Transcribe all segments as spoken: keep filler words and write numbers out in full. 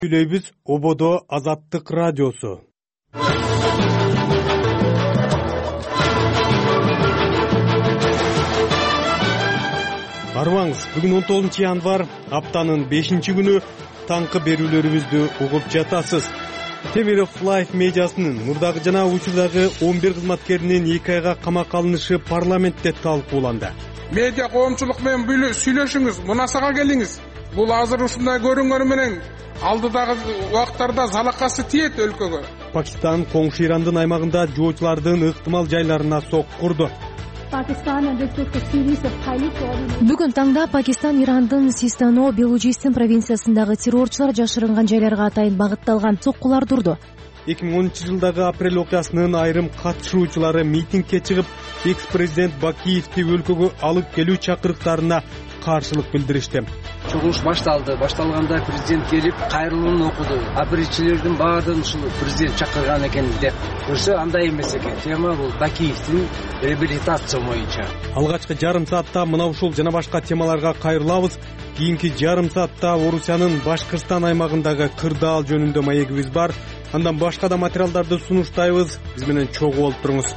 Сүйлөйбүз Ободо Азаттык радиосу. Арбаңыз, бүгүн он тогузунчу январь, аптанын бешинчи күнү, таңкы берүүлөрүбүздү угуп жатасыз. Темиров Лайф медиасынын мурдагы жана учурдагы он бир кызматкеринин эки айга камакка алынышы парламентте талкууланды. Медиа коомчулук менен сүйлөшүңүз, мунасага келиңиз. Бул азыр ушундай көрүнгөнү менен алдыдагы убакыттарда залакасы тиет өлкөгө. Пакистан коңшу Ирандын аймагында жоочулардын ыктымал жайларына соккурду. Бүгүн таңда Пакистан Ирандын Систано, Белужистан провинциясындагы террорчулар жашырынган жайларга атайын багытталган соккуларды урду. эки миң онунчу жылдагы апрель окуясынын айрым катышуучулары митингге чыгып, экс-президент Бакиевди өлкөгө алып келүү чакырыктарына каршылык билдиришти. Чогулуш башталды. Башталганда президент келип кайрылуун окуду. А биринчилердин баардыгын ушул президент чакырган экен деп. Көрсө андай эмес экен. Тема бул Бакиевдин реабилитация боюнча. Алгачкы жарым саатта мына ушул жана башка темаларга кайрылабыз. Кийинки жарым саатта Орусиянын Башкырстан аймагындагы кырдаал жөнүндө маегибиз бар. Андан башка да материалдарды сунуштайбыз. Биз менен чогуу болуп туруңуз.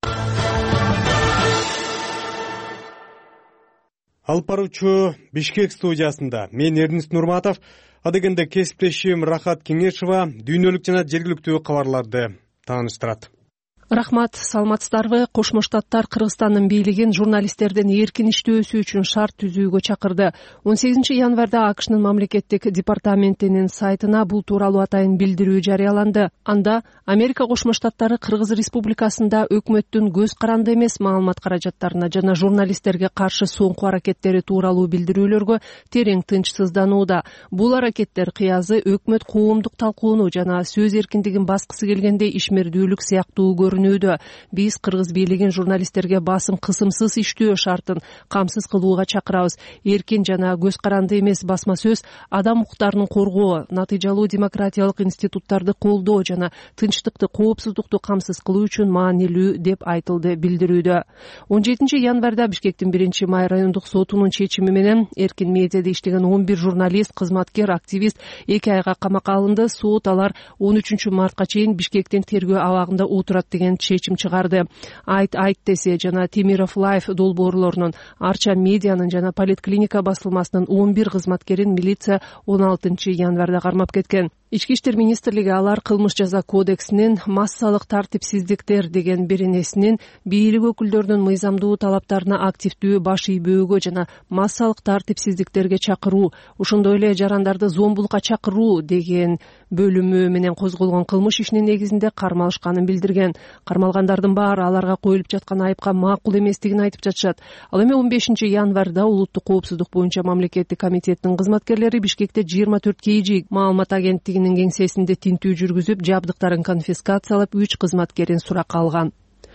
Алып баруучу Бишкек студиясында мен Эрнис Нурматов, адегенде кесиптешим Рахат Кеңешова дүйнөлүк жана жергиликтүү кабарларды тааныштырат. Рахмат, саламатсыздарбы? Кошмо Штаттар Кыргызстандын бийлигин журналисттердин эркин иштөөсү үчүн шарт түзүүгө чакырды. он сегизинчи январда АКШнын мамлекеттик департаментинин сайтына бул тууралуу атайын билдирүү жарыяланды. Анда Америка Кошмо Штаттары Кыргыз Республикасында өкмөттүн көз каранды эмес маалымат каражаттарына жана журналисттерге каршы соңку аракеттери тууралуу билдирүүлөргө терең тынчсызданууда. Бул аракеттер кыязы өкмөт коомдук талкууну жана сөз эркиндигин баскысы келгенде ишмердүүлүк сыяктуу көрүнүүдө. Биз кыргыз бийлигин журналисттерге басым кысымсыз иштөө шартын камсыз кылууга чакырабыз. Эркин жана көз каранды эмес басма сөз, адам укуктарын коргоо, натыйжалуу демократиялык институттарды колдоо жана тынчтыкты, коопсуздукту камсыз кылуу үчүн маанилүү деп айтылды билдирүүдө. он жетинчи январда Бишкектин биринчи май райондук сотунун чечими менен эркин медиада иштеген он бир журналист, кызматкер, активист эки айга камакка алынды. Сот алар он үчүнчү мартка чейин Бишкектин тергөө абагында отурат деген чечим чыгарды. Айт айт десе жана Темиров Лайф долбоорлорунун, Арча медианын жана Политклиника басылмасынын он бир кызматкерин милиция он алтынчы январда кармап кеткен. Ички иштер министрлиги алар кылмыш жаза кодексинин массалык тартипсиздиктер деген беренесинин бийлик өкүлдөрүнүн мыйзамдуу талаптарына активдүү баш ийбөөгө жана массалык тартипсиздиктерге чакыруу, ошондой эле жарандарды зомбулукка чакыруу деген бөлүмү менен козголгон кылмыш ишинин негизинде кармалышканын билдирген. Кармалгандардын баары аларга коюлуп жаткан айыпка макул эместигин айтып жатышат. Ал эми он бешинчи январда улуттук коопсуздук боюнча мамлекеттик комитеттин кызматкерлери Бишкекте жыйырма төрт кей жи маалымат агенттигинин кеңсесинде тинтүү жүргүзүп, жабдыктарын конфискациялап, үч кызматкерин суракка алган.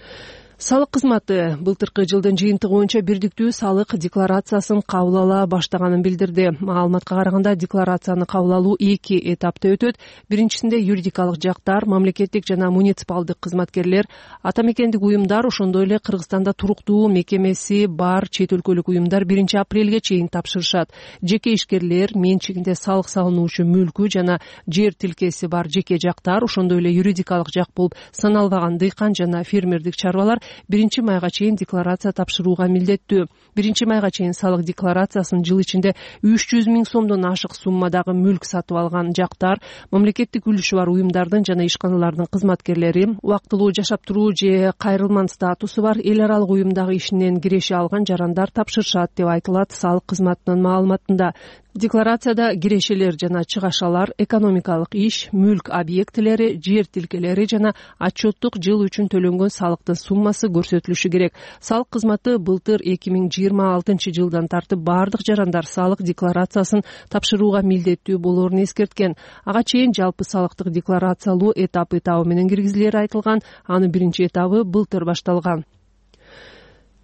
Салык кызматы былтыркы жылдын жыйынтыгы боюнча бирдиктүү салык декларациясын кабыл ала баштаганын билдирди. Маалыматка караганда декларацияны кабыл алуу эки этапта өтөт. Биринчисинде юридикалык жактар, мамлекеттик жана муниципалдык кызматкерлер, ата мекендик уюмдар, ошондой эле Кыргызстанда туруктуу мекемеси бар чет өлкөлүк уюмдар биринчи апрелге чейин тапшырышат. Жеке ишкерлер, менчигинде салык салынуучу мүлкү жана жер тилкеси бар жеке жактар, ошондой эле юридикалык жак болуп саналбаган дыйкан жана фермердик чарбалар биринчи майга чейин декларация тапшырууга милдеттүү. биринчи майга чейин салык декларациясын жыл ичинде үч жүз миң сомдон ашык суммадагы мүлк сатып алган жактар, мамлекеттик үлүшү бар уюмдардын жана ишканалардын кызматкерлери, убактылуу жашап туруу же кайрылман статусу бар эл аралык уюмдагы ишинен киреше алган жарандар тапшырышат деп айтылат салык кызматынын маалыматында. Декларацияда кирешелер жана чыгашалар, экономикалык иш, мүлк объектилери, жер тилкелери жана отчеттук жыл үчүн төлөнгөн салыктын суммасы көрсөтүлүшү керек. Салык кызматы былтыр эки миң жыйырма алтынчы жылдан тартып бардык жарандар салык декларациясын тапшырууга милдеттүү болоорун эскерткен. Ага чейин жалпы салыктык декларациялоо этап этабы менен киргизилери айтылган. Анын биринчи этабы былтыр башталган.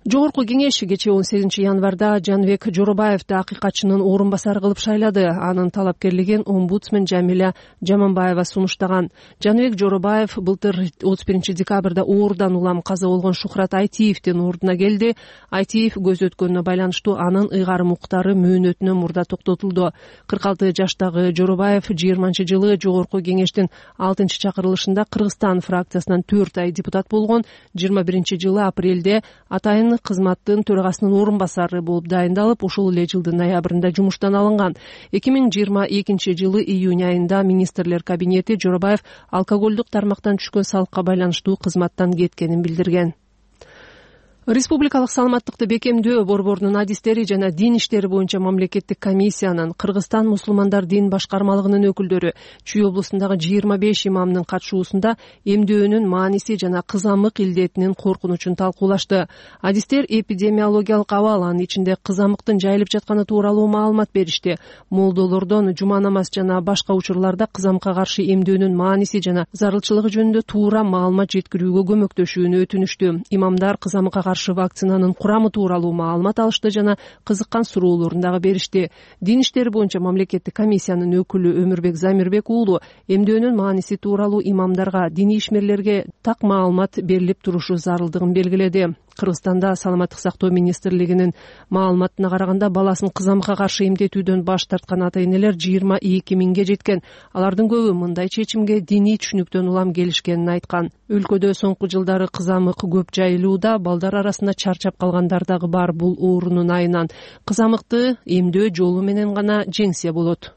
Жогорку кеңеш кечээ он сегизинчи январда Жаныбек Жоробаевди акыйкатчынын орун басары кылып шайлады. Анын талапкерлигин омбудсмен Жамиля Жаманбаева сунуштаган. Жаныбек Жоробаев былтыр отуз биринчи декабрда оорудан улам каза болгон Шухрат Айтиевдин ордуна келди. Айтиев көз өткөнүнө байланыштуу анын ыйгарым укуктары мөөнөтүнөн мурда токтотулду. кырк алты жаштагы Жоробаев жыйырманчы жылы Жогорку кеңештин алтынчы чакырылышында Кыргызстан фракциясынан төрт ай депутат болгон. жыйырма биринчи жылы апрелде атайын кызматтын төрагасынын орун басары болуп дайындалып, ушул эле жылдын ноябрында жумуштан алынган. эки миң жыйырма экинчи жылы июнь айында министрлер кабинети Жоробаев алкоголдук тармактан түшкөн салыкка байланыштуу кызматтан кеткенин билдирген. Республикалык саламаттыкты бекемдөө борборунун адистери жана дин иштери боюнча мамлекеттик комиссиянын Кыргызстан мусулмандар дин башкармалыгынын өкүлдөрү Чүй облусундагы жыйырма беш имамдын катышуусунда эмдөөнүн мааниси жана кызамык илдетинин коркунучун талкуулашты. Адистер эпидемиологиялык абал, анын ичинде кызамыктын жайылып жатканы тууралуу маалымат беришти. Молдолордон жума намаз жана башка учурларда кызамыкка каршы эмдөөнүн мааниси жана зарылчылыгы жөнүндө туура маалымат жеткирүүгө көмөктөшүүнү өтүнүштү. Имамдар кызамыкка каршы вакцинанын курамы тууралуу маалымат алышты жана кызыккан суроолорун дагы беришти. Дин иштери боюнча мамлекеттик комиссиянын өкүлү Өмүрбек Замирбек уулу эмдөөнүн мааниси тууралуу имамдарга, диний ишмерлерге так маалымат берилип турушу зарылдыгын белгиледи. Кыргызстанда саламаттык сактоо министрлигинин маалыматына караганда баласын кызамыкка каршы эмдетүүдөн баш тарткан ата-энелер жыйырма эки миңге жеткен. Алардын көбү мындай чечимге диний түшүнүктөн улам келишкенин айткан. Өлкөдө соңку жылдары кызамык көп жайылууда, балдар арасында чарчап калгандар дагы бар. Бул оорунун айынан кызамыкты эмдөө жолу менен гана жеңсе болот.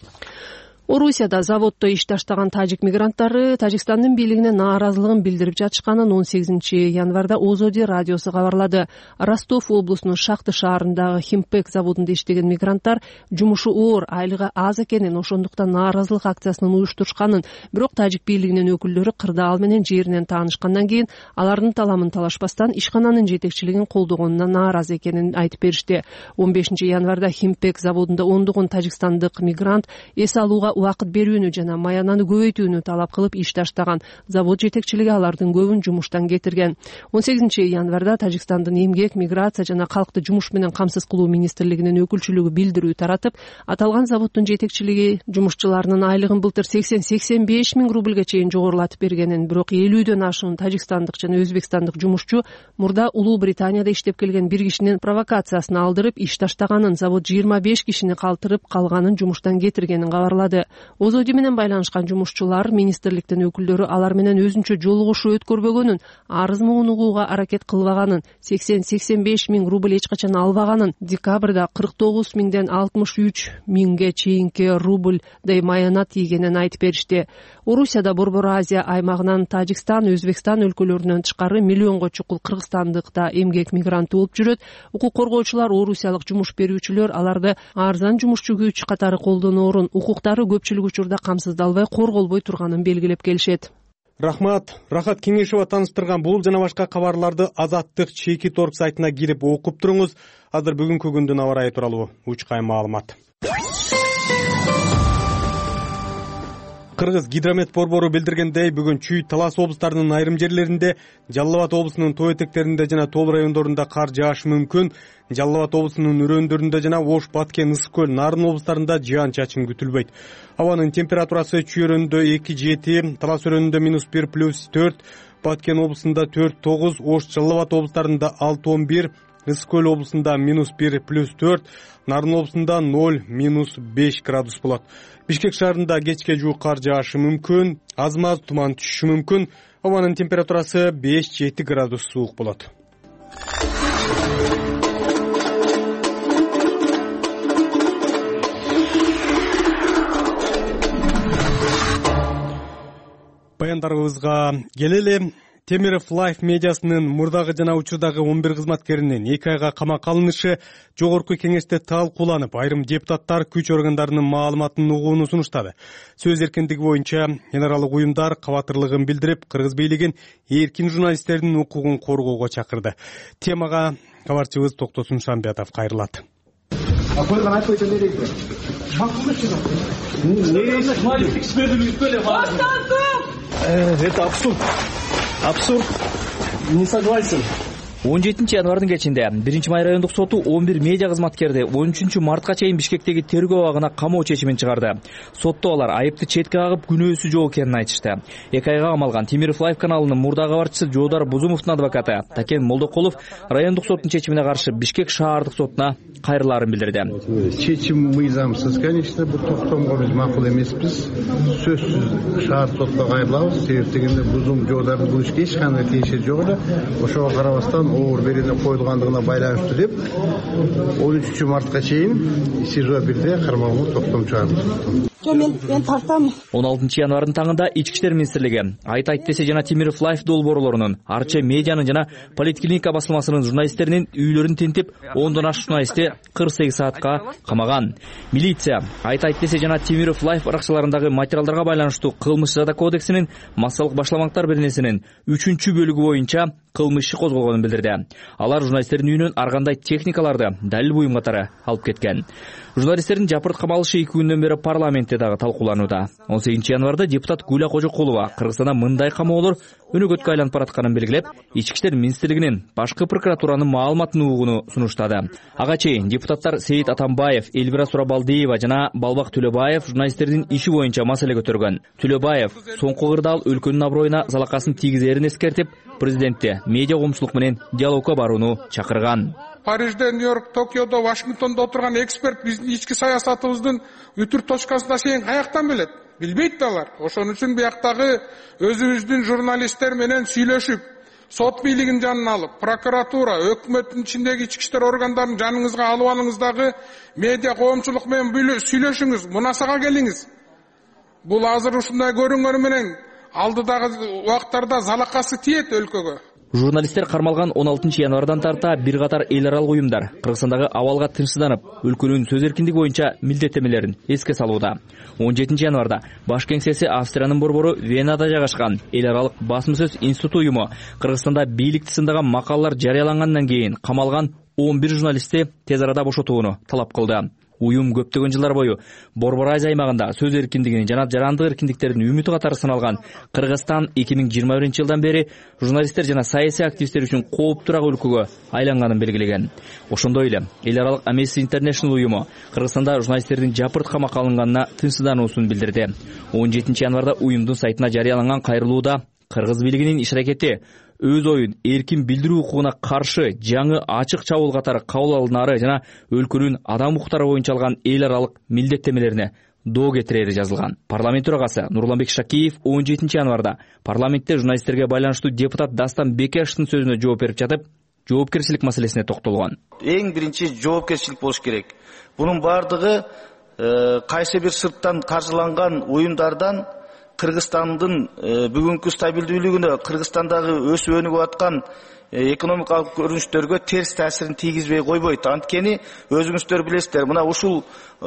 Орусияда заводдо иш таштаган тажик мигранттары Тажикстандын бийлигине нааразылыгын билдирип жатышканын он сегизинчи январда Озоди радиосу кабарлады. Ростов облусунун Шахты шаарындагы Химпек заводунда иштеген мигранттар жумушу оор, айлыгы аз экенин, ошондуктан нааразылык акциясын уюштурушканын, бирок тажик бийлигинин өкүлдөрү кырдаал менен жеринен таанышкандан кийин алардын таламын талашпастан ишкананын жетекчилигин колдогонуна нааразы экенин айтып беришти. он бешинчи январда Химпек заводунда ондогон тажикстандык мигрант эс алууга убакыт берүүнү жана маянаны көбөйтүүнү талап кылып иш таштаган. Завод жетекчилиги алардын көбүн жумуштан кетирген. он сегизинчи январда Тажикстандын эмгек, миграция жана калкты жумуш менен камсыз кылуу министрлигинин өкүлчүлүгү билдирүү таратып, аталган заводдун жетекчилиги жумушчуларынын айлыгын былтыр сексен сексен беш миң рубльга чейин жогорулатып бергенин, бирок элүүдөн ашуун тажикстандык жана өзбекстандык жумушчу мурда Улуу Британияда иштеп келген бир кишинин провокациясына алдырып иш таштаганын, завод жыйырма беш кишини калтырып калганын жумуштан кетиргенин кабарлады. Озоди менен байланышкан жумушчулар министрликтин өкүлдөрү алар менен өзүнчө жолугушуу өткөрбөгөнүн, арыз муун угууга аракет кылбаганын, сексен сексен беш миң рубль эч качан албаганын, декабрда кырк тогуз миңден алтымыш үч миңге чейинки рубльдай маяна тийгенин айтып беришти. Орусияда Борбор Азия аймагынан Тажикстан, Өзбекстан өлкөлөрүнөн тышкары миллионго чукул кыргызстандыкта эмгек мигранты болуп жүрөт. Укук коргоочулар, орусиялык жумуш берүүчүлөр аларды арзан жумушчу күч катары колдоноорун, укуктары көпчүлүк учурда камсыздалбай, корголбой турганын белгилеп келишет. Рахмат. Рахат Кеңешова тааныштырган бул жана башка кабарларды Азаттык чеки торг сайтына кирип окуп туруңуз. Азыр бүгүнкү күндүн аба ырайы тууралуу учкай маалымат. Кыргыз гидромет борбору билдиргендей, бүгүн Чүй, Талас облустарынын айрым жерлеринде, Жалал Абад облусунун тоо этектеринде жана тол райондорунда кар жаашы мүмкүн. Жалал Абад облусунун өрөөндөрүндө жана Ош, Баткен, Ысык көл, Нарын облустарында жаан-чачын күтүлбөйт. Абанын температурасы Чүй өрөөнүндө эки жети, Талас өрөөнүндө минус бир плюс төрт, Баткен облусунда төрт тогуз, Ош, Жалал Абад облустарында алты он бир, Ысык көл облусунда минус бир плюс төрт, Нарын облусунда ноль минус беш градус болот. Бишкек шаарында кечке жуук кар жаашы мүмкүн, аз-маз туман түшүшү мүмкүн. Абанын температурасы беш жети градус суук болот. Баяндарыбызга келели. Темиров Life медиасынын мурдагы жана учурдагы он бир кызматкеринин эки айга камакка алынышы жогорку кеңеште талкууланып, айрым депутаттар күч органдарынын маалыматын угууну сунуштады. Сөз эркиндиги боюнча эл аралык уюмдар кабатырлыгын билдирип, кыргыз бийлигин эркин журналисттердин укугун коргоого чакырды. Темага кабарчыбыз Токтосун Шамбиятов кайрылат. Это абсурд. Абсурд. Не согласен. он жетинчи январдын кечинде биринчи май райондук соту он бир медиа кызматкерди он үчүнчү мартка чейин Бишкектеги тергөө абагына камоо чечимин чыгарды. Сотто алар айыпты четке кагып күнөөсү жок экенин айтышты. эки айга камалган Темиров Лайф каналынын мурда кабарчысы Жоодар Бузумовдун адвокаты Такен Молдокулов райондук соттун чечимине каршы Бишкек шаардык сотуна кайрылаарын билдирди. Чечим мыйзамсыз, конечно, бул токтомго биз макул эмеспиз. Сөзсүз шаар сотко кайрылабыз. Себеп дегенде Бузум Жоодардын бул ишке эч кандай тиешеси жок эле. Ошого карабастан оор берене коюлгандыгына байланыштуу деп он үчүнчү мартка чейин СИЗО бирде кармалууга токтом чыгарды. Мен тартам. он алтынчы январдын таңында Ички иштер министрлиги Айт айт десе жана Темиров Лайф долбоорлорунун, Арча медианын жана Политклиника басылмасынын журналисттеринин үйлөрүн тинтип, ондон ашык журналистти кырк сегиз саатка камаган. Милиция Айт айт десе жана Темиров Лайф аракчаларындагы материалдарга байланыштуу кылмыш жаза кодексинин массалык башламактар беренесинин үчүнчү бөлүгү боюнча кылмыш иши козголгонун билдирди. Алар журналисттердин үйүнөн ар кандай техникаларды, далил буюм катары алып кеткен. Журналисттердин жапырт камалышы эки күндөн бери парламентте дагы талкууланууда. он сегизинчи январда депутат Гуля Кожокулова Кыргызстанда мындай камоолор өнөгөткө айланып баратканын белгилеп, Ички иштер министрлигинин башкы прокуратуранын маалыматын угууну сунуштады. Ага чейин депутаттар Сейит Атамбаев, Элвира Сурабалдиева жана Балбак Төлөбаев журналисттердин иши боюнча маселе көтөргөн. Төлөбаев соңку кырдаал өлкөнүн аброюна залакасын тийгизерин эскертип, президентти медиа коомчулук менен диалогко барууну чакырган. Парижде, Нью-Йорк, Токиодо, Вашингтондо отурган эксперт биздин ички саясатыбыздын үтүр точкасына чейин каяктан билет? Билбейт да алар. Ошон үчүн бияктагы өзүбүздүн журналисттер менен сүйлөшүп, сот бийлигин жанына алып, прокуратура, өкмөттүн ичиндеги ички иштер органдарын жаныңызга алып алыңыздагы медиа коомчулук менен сүйлөшүңүз, мунасага келиңиз. Бул азыр ушундай көрүнгөнү менен алдыдагы убакыттарда залакасы тиет өлкөгө. Журналисттер кармалган он алтынчы январдан тарта бир катар эл аралык уюмдар Кыргызстандагы абалга тынчсызданып, өлкөнүн сөз эркиндиги боюнча милдеттемелерин эске салууда. он жетинчи январда баш кеңсеси Австриянын борбору Венада жайгашкан эл аралык басым сөз институту уюму Кыргызстанда бийликти сындаган макалалар жарыялангандан кийин камалган он бир журналистти тез арада бошотууну талап кылды. Уюм көптөгөн жылдар бою Борбор Азия аймагында сөз эркиндигини жана жарандык эркиндиктердин үмүтү катары саналган Кыргызстан эки миң жыйырма биринчи жылдан бери журналисттер жана саясий активисттер үчүн кооптуураак өлкөгө айланганын белгилеген. Ошондой эле эл аралык Amnesty International уюму Кыргызстанда журналисттердин жапырт камакка алынганына тынчсыздануусун билдирди. он жетинчи январда уюмдун сайтына жарыяланган кайрылууда Кыргыз бийлигинин иш аракети өз оюн эркин билдирүү укугуна каршы жаңы ачык чабуул катары кабыл алынары жана өлкөнүн адам укуктары боюнча алган эл аралык милдеттемелерине доо кетирери жазылган. Парламент төрагасы Нурланбек Шакиев он жетинчи январда парламентте журналисттерге байланыштуу депутат Дастан Бекешевдин сөзүнө жооп берип жатып, жоопкерчилик маселесине токтолгон. Эң биринчи жоопкерчилик болуш керек. Бунун бардыгы кайсы бир сырттан каржыланган уюмдардан Кыргызстандын бүгүнкү стабилдүүлүгүнө, Кыргызстандагы өсүп өнүгүп аткан экономикалык көрүнүштөргө терс таасирин тийгизбей койбойт. Анткени өзүңүздөр билесиздер, мына ушул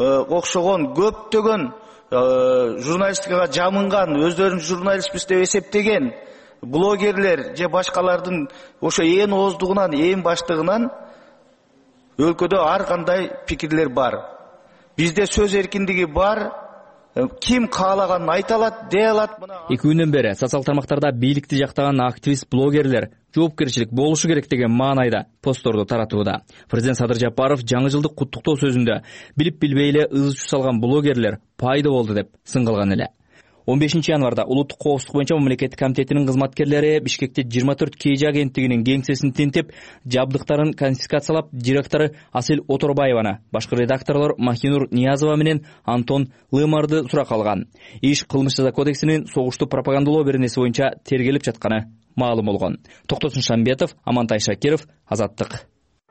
окшогон көптөгөн журналистикага жамынган, өздөрүн журналистпиз деп эсептеген блогерлер же башкалардын ошо ээн ооздугунан, ээн баштыгынан өлкөдө ар кандай пикирлер бар. Бизде сөз эркиндиги бар. Ким каалаганын айта алат, дей алат. Эки күндөн бери социал тармактарда бийликти жактаган активист блогерлер жоопкерчилик болушу керек деген маанайда постторду таратууда. Президент Садыр Жапаров жаңы жылдык куттуктоо сөзүндө билип билбей эле ыз чуу салган блогерлер пайда болду деп сын кылган эле. он бешинчи январда улуттук коопсуздук боюнча мамлекеттик комитетинин кызматкерлери Бишкекте жыйырма төрт кей жи агенттигинин кеңсесин тинтип, жабдыктарын конфискациялап, директору Асель Оторбаеваны, башкы редакторлор Махинур Ниязова менен Антон Лымарды суракка алган. Иш кылмыш жаза кодексинин согушту пропагандалоо беренеси боюнча тергелип жатканы маалым болгон. Токтосун Шамбетов, Амантай Шакиров, Азаттык.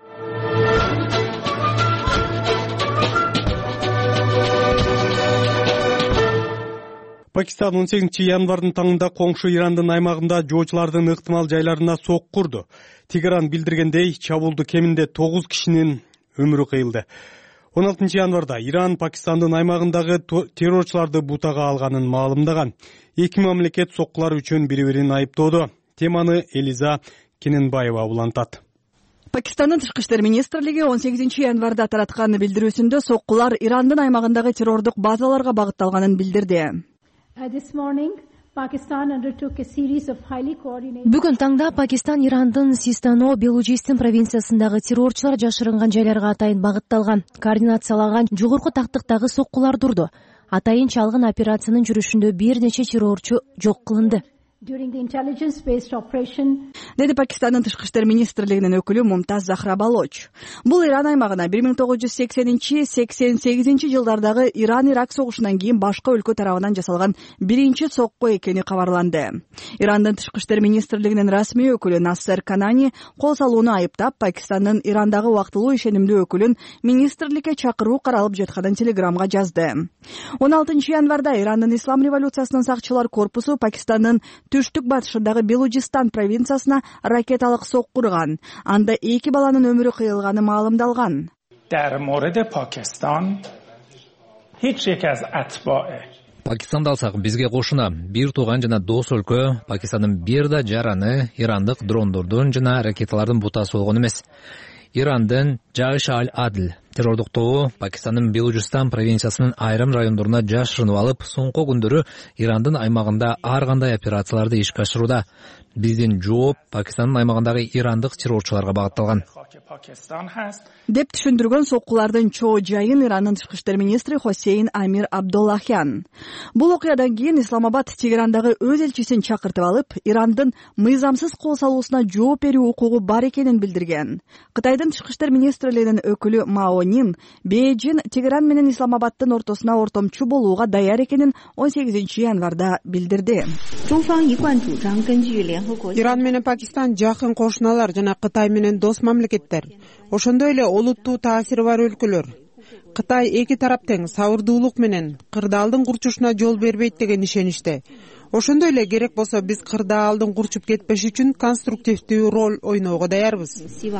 Пакистан он сегизинчи январдын таңында коңшу Ирандын аймагында жоочулардын ыктымал жайларына сок курду. Тегеран билдиргендей, чабуулду кеминде тогуз кишинин өмүрү кыйылды. он алтынчы январда Иран Пакистандын аймагындагы террорчуларды бутага алганын маалымдаган. Эки мамлекет соккулар үчүн бири-бирин айыптоодо. Теманы Элиза Кененбаева улантат. Пакистандын тышкы иштер министрлиги он сегизинчи январда тараткан билдирүүсүндө соккулар Ирандын аймагындагы террордук базаларга багытталганын билдирди. This morning, Бүгүн таңда Пакистан Ирандын Систано Белужистин провинциясындагы террорчулар жашырынган жайларга атайын багытталган, координацияланган жогорку тактыктагы соккуларды урду. Атайын чалгын операциянын жүрүшүндө бир нече террорчу жок кылынды, деди Пакистандын тышкы иштер министрлигинин өкүлү Мумтаз Захра Балоч. Бул Иран аймагына бир миң тогуз жүз сексенинчи сексен сегизинчи жылдардагы Иран-Ирак согушунан кийин башка өлкө тарабынан жасалган биринчи сокку экени кабарланды. Ирандын тышкы иштер министрлигинин расмий өкүлү Нассер Канани кол салууну айыптап, Пакистандын Ирандагы убактылуу ишенимдүү өкүлүн министрликке чакыруу каралып жатканын телеграмга жазды. он алтынчы январда Ирандын Ислам революциясынын сакчылар корпусу Пакистандын түштүк батышындагы Белужистан провинциясына ракеталык сокку урган. Анда эки баланын өмүрү кыйылганы маалымдалган. Пакистанды алсак, бизге кошуна бир тууган жана дос өлкө Пакистандын бир да жараны ирандык дрондордун жана ракеталардын бутасы болгон эмес. Ирандын Жайш аль-Адл террордук тобу Пакистандын Белужистан провинциясынын айрым райондоруна жашырынып алып, соңку күндөрү Ирандын аймагында ар кандай операцияларды ишке ашырууда. Биздин жооп Пакистандын аймагындагы ирандык террорчуларга багытталган, деп түшүндүргөн соккулардын чоо жайын Ирандын тышкы иштер министри Хосейн Амир Абдуллахян. Бул окуядан кийин Исламабад Тегерандагы өз элчисин чакыртып алып, Ирандын мыйзамсыз кол салуусуна жооп берүү укугу бар экенин билдирген. Кытайдын тышкы иштер министрлигинин өкүлү Мао Нин Бейжин Тегеран менен Исламабадтын ортосуна ортомчу болууга даяр экенин он сегизинчи январда билдирди. Иран менен Пакистан жакын кошуналар жана Кытай менен дос мамлекеттер. Ошондой эле олуттуу таасири бар өлкөлөр. Кытай эки тарап тең сабырдуулук менен кырдаалдын курчушуна жол бербейт деген ишеничте. Ошондой эле керек болсо биз кырдаалдын курчуп кетпеш үчүн конструктивдүү роль ойноого даярбыз.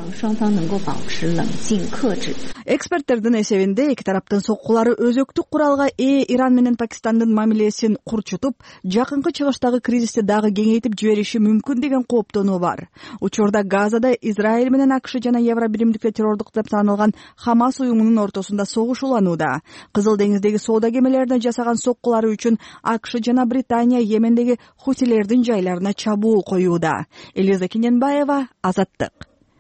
Эксперттердин эсебинде эки тараптын соккулары өзөктүк куралга ээ Иран менен Пакистандын мамилесин курчутуп, жакынкы чыгыштагы кризисти дагы кеңейтип жибериши мүмкүн деген кооптонуу бар. Учурда Газада Израиль менен АКШ жана Евробиримдикте террордук деп саналган Хамас уюмунун ортосунда согуш уланууда. Кызыл деңиздеги соода кемелерине жасаган соккулары үчүн АКШ жана Британия Йемендеги хутилердин жайларына чабуул коюуда. Элиза Кененбаева, Азаттык.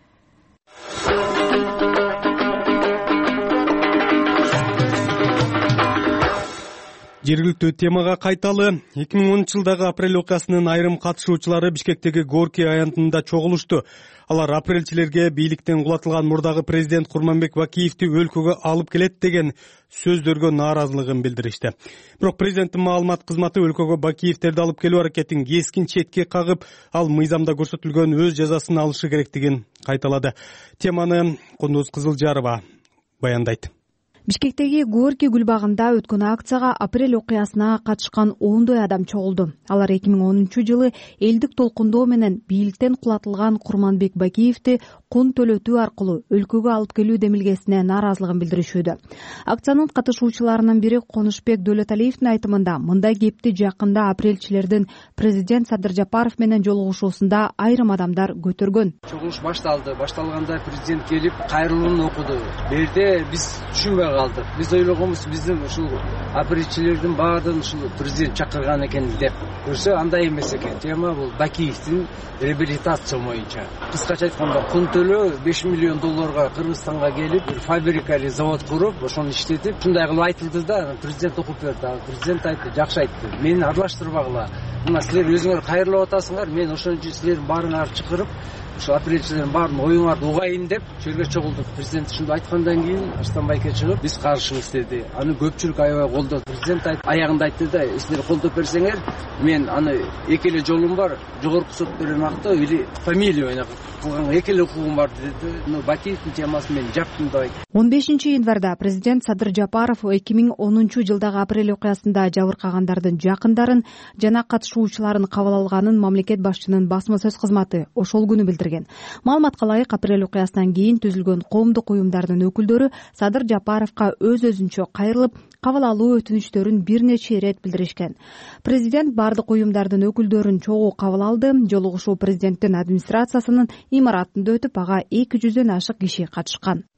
Жергиликтүү темага кайталы. эки миң онунчу жылдагы апрель окуясынын айрым катышуучулары Бишкектеги Горький аянтында чогулушту. Алар апрелчилерге бийликтен кулатылган мурдагы президент Курманбек Бакиевди өлкөгө алып келет деген сөздөргө нааразылыгын билдиришти. Бирок президенттин маалымат кызматы өлкөгө Бакиевдерди алып келүү аракетин кескин четке кагып, ал мыйзамда көрсөтүлгөн өз жазасын алышы керектигин кайталады. Теманы Кундуз Кызылжарова баяндайт. Бишкектеги Горький гүл багында өткөн акцияга апрель окуясына катышкан ондой адам чогулду. Алар эки миң онунчу жылы элдик толкундоо менен бийликтен кулатылган Курманбек Бакиевди кун төлөтүү аркылуу өлкөгө алып келүү демилгесине нааразылыгын билдиришүүдө. Акциянын катышуучуларынын бири Конушбек Дөөлөталиевдин айтымында мындай кепти жакында апрельчилердин президент Садыр Жапаров менен жолугушуусунда айрым адамдар көтөргөн. Чогулуш башталды. Башталганда президент келип кайрылуун окуду. Берде биз түшүнбөй калдык. Биз ойлогонбуз биздин ушул апрельчилердин баардыгын ушул президент чакырган экен деп. Көрсө андай эмес экен. Тема бул Бакиевдин реабилитация боюнча. Кыскача айтканда кун төлөө беш миллион долларга Кыргызстанга келип, бир фабрика или завод куруп, ошону иштетип, ушундай кылып айтылды да, президент окуп берди. Президент айтты, жакшы айтты. Мени аралаштырбагыла. Мына силер өзүңөр кайрылып атасыңар, мен ошон үчүн силердин баарыңарды чакырып, ушул апрельчилердин баарын оюңарды угайын деп жерге чогулдук. Президент ушундай айткандан кийин Арстанбайке чыгып, биз каршыбыз деди. Аны көпчүлүк аябай колдоду. Президент аягында айтты да, силер колдоп берсеңер, мен аны эки эле жолум бар, жогорку сот менен акты или фамилия менен кылган эки эле укугум бар деди. Ну Бакиевдин темасын мен жаптым деп айтты. он бешинчи январда президент Садыр Жапаров эки миң онунчу жылдагы апрель окуясында жабыркагандардын жакындарын жана катышуучуларын кабыл алганын мамлекет башчынын басма сөз кызматы ошол күнү билдирген. Маалыматка ылайык, апрель окуясынан кийин түзүлгөн коомдук уюмдардын өкүлдөрү Садыр Жапаровго өз-өзүнчө кайрылып, кабыл алуу өтүнүчтөрүн бир нече ирет билдиришкен. Президент бардык уюмдардын өкүлдөрүн чогуу кабыл алды. Жолугушуу президенттин администрациясынын имаратында өтүп, ага эки жүздөн ашык киши катышкан.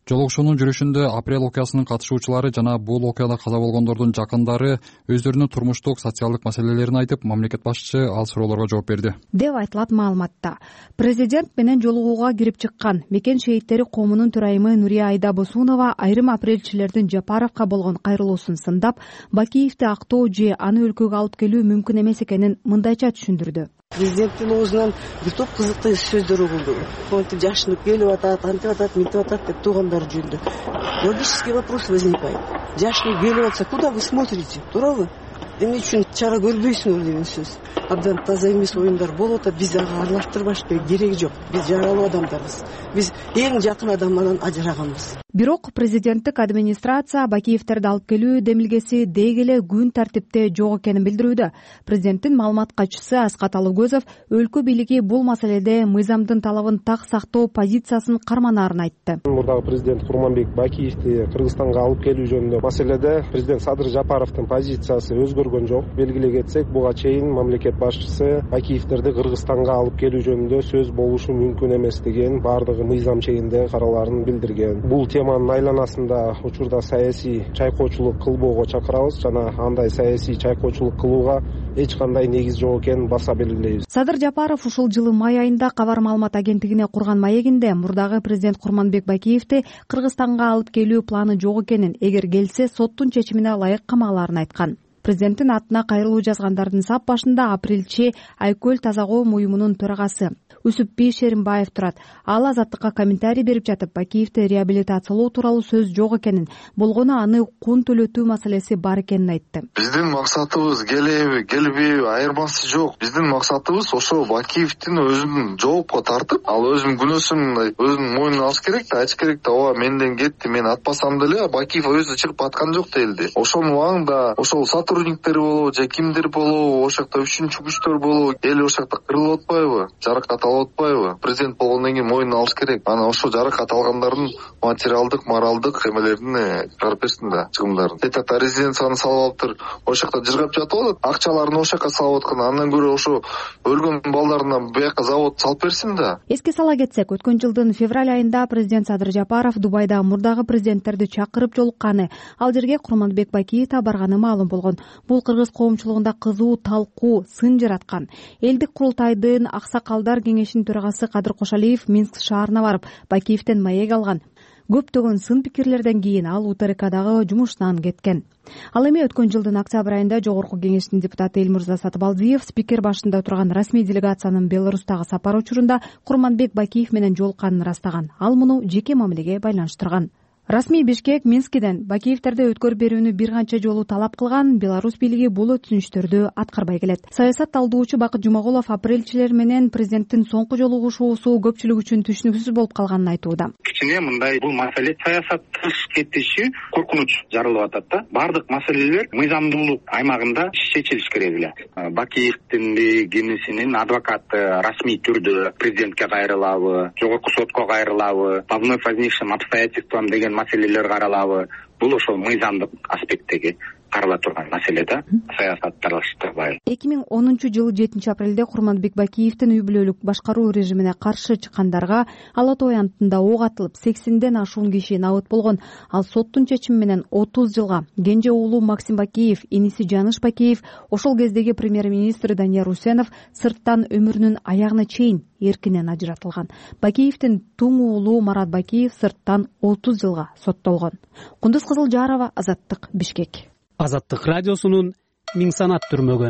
Жолугушуунун жүрүшүндө апрель окуясынын катышуучулары жана бул окуяда каза болгондордун жакындары өздөрүнүн турмуштук социалдык маселелерин айтып, мамлекет башчысы ал суроолорго жооп берди деп айтылат маалыматта. Президент менен жолугууга кирип чыккан Мекен шейиттери коомунун төрайымы Нурия Айдабосунова айрым апрелчилердин Жапаровго болгон кайрылуусун сындап, Бакиевди актоо же аны өлкөгө алып келүү мүмкүн эмес экенин мындайча түшүндүрдү. Президенттин оозунан бир топ кызыктуу сөздөр угулду. Монтип жашынып келип атат, антип атат, мынтип атат деп туугандар жөнүндө. Логический вопрос возникает. Жашынып келип атса, куда вы смотрите? Туурабы? Эмне үчүн чара көрбөйсүңөр деген сөз. Абдан таза эмес оюндар болуп атат, биз ага аралаштырбаш кереги жок. Биз жаралуу адамдарбыз. Биз эң жакын адамдан ажыраганбыз. Бирок президенттик администрация Бакиевтерди алып келүү демилгеси деги эле күн тартипте жок экенин билдирүүдө. Президенттин маалымат катчысы Аскат Алыгөзов өлкө бийлиги бул маселеде мыйзамдын талабын так сактоо позициясын карманаарын айтты. Мурдагы президент Курманбек Бакиевди Кыргызстанга алып келүү жөнүндө маселеде президент Садыр Жапаровдун позициясы өзгөргөн жок. Белгилей кетсек, буга чейин мамлекет башчысы Бакиевтерди Кыргызстанга алып келүү жөнүндө сөз болушу мүмкүн эмес деген бардыгы мыйзам чегинде караларын билдирген. Бул теманын айланасында учурда саясий чайкоочулук кылбоого чакырабыз жана андай саясий чайкоочулук кылууга эч кандай негиз жок экенин баса белгилейбиз. Садыр Жапаров ушул жылы май айында Кабар маалымат агенттигине курган маегинде мурдагы президент Курманбек Бакиевди Кыргызстанга алып келүү планы жок экенин, эгер келсе соттун чечимине ылайык камалаарын айткан. Президенттин атына кайрылуу жазгандардын сап башында апрелчи Айкөл таза коом уюмунун төрагасы Үсүпбий Шеримбаев турат. Ал Азаттыкка комментарий берип жатып, Бакиевди реабилитациялоо тууралуу сөз жок экенин, болгону аны кун төлөтүү маселеси бар экенин айтты. Биздин максатыбыз келеби, келбеби айырмасы жок. Биздин максатыбыз ошо Бакиевдин өзүн жоопко тартып, ал өзүнүн күнөөсүн өзүнүн мойнуна алыш керек да, айтыш керек да, ооба менден кетти, мен атпасам деле Бакиев өзү чыгып аткан жок делди. Ошонун убагында ошол сотрудниктер болобу же кимдир болобу, ошол жакта үчүнчү күчтөр болобу, эл ошол жакта кырылып атпайбы, жаракат алып атпайбы? Президент болгондон кийин мойнуна алыш керек. Анан ошо жаракат алгандардын материалдык, моралдык эмелерин чыгарып берсин да, чыгымдарын. Тетата резиденцияны салып алыптыр, ошол жакта жыргап жатып атат, акчаларын ошол жака салып аткан. Андан көрө ошо өлгөн балдарына бияка завод салып берсин да. Эске сала кетсек, өткөн жылдын февраль айында президент Садыр Жапаров Дубайда мурдагы президенттерди чакырып жолукканы, ал жерге Курманбек Бакиев да барганы маалым болгон. Бул кыргыз коомчулугунда кызуу талкуу, сын жараткан. Элдик курултайдын аксакалдар кеңешинин төрагасы Кадыр Кошалиев Минск шаарына барып, Бакиевден маек алган. Көптөгөн сын пикирлерден кийин ал УТРКдагы жумушунан кеткен. Ал эми өткөн жылдын октябрь айында Жогорку кеңештин депутаты Элмурза Сатыбалдиев спикер башында турган расмий делегациянын Беларустагы сапары учурунда Курманбек Бакиев менен жолукканын ырастаган. Ал муну жеке мамилеге байланыштырган. Расмий Бишкек Минскиден Бакиевтерди өткөрүп берүүнү бир канча жолу талап кылган, Беларусь бийлиги бул өтүнүштөрдү аткарбай келет. Саясат талдоочу Бакыт Жумагулов апрелчилер менен президенттин соңку жолугушуусу көпчүлүк үчүн түшүнүксүз болуп калганын айтууда. Кичине мындай бул маселе саясаттыш кетиши коркунуч жаралып атат да. Бардык маселелер мыйзамдуулук аймагында чечилиш керек эле. Бакиевдин кимисинин адвокаты расмий түрдө президентке кайрылабы, жогорку сотко кайрылабы, по вновь возникшим обстоятельствам деген маселелер каралабы. Бул ошол мыйзамдык аспекттеги карала турган маселе да, саясатты аралаштырбай. эки миң онунчу жылы жетинчи апрелде Курманбек Бакиевдин үй бүлөлүк башкаруу режимине каршы чыккандарга Ала Той антында ок атылып, сексенден ашуун киши набыт болгон. Ал соттун чечими менен отуз жылга, кенже уулу Максим Бакиев, иниси Жаныш Бакиев, ошол кездеги премьер-министр Данияр Усенов сырттан өмүрүнүн аягына чейин эркинен ажыратылган. Бакиевдин туң уулу Марат Бакиев сырттан отуз жылга соттолгон. Кундуз Кызылжарова, Азаттык, Бишкек. Азаттык радиосунун миң санат түрмөгү.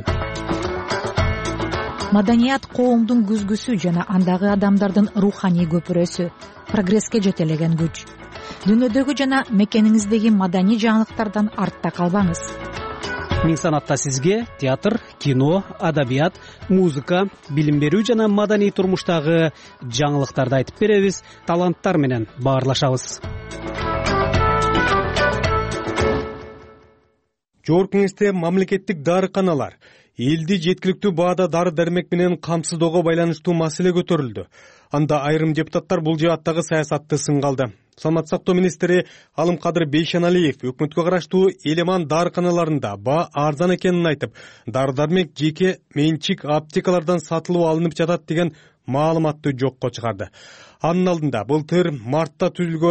Маданият коомдун күзгүсү жана андагы адамдардын руханий көпүрөсү, прогресске жетелеген күч. Дүйнөдөгү жана мекениңиздеги маданий жаңылыктардан артта калбаңыз. Миң санатта сизге театр, кино, адабият, музыка, билим берүү жана маданий турмуштагы жаңылыктарды айтып беребиз, таланттар менен баарлашабыз. Жогорку кеңеште мамлекеттик дарыканалар элди жеткиликтүү баада дары дармек менен камсыздоого байланыштуу маселе көтөрүлдү. Анда айрым депутаттар бул жааттагы саясатты сынга алды. Саламаттык сактоо министри Алымкадыр Бейшеналиев өкмөткө караштуу Элеман дарыканаларында баа арзан экенин айтып, дары дармек жеке менчик аптекалардан сатылып алынып жатат деген маалыматты жокко чыгарды. Анын алдында былтыр мартта түзүлгөн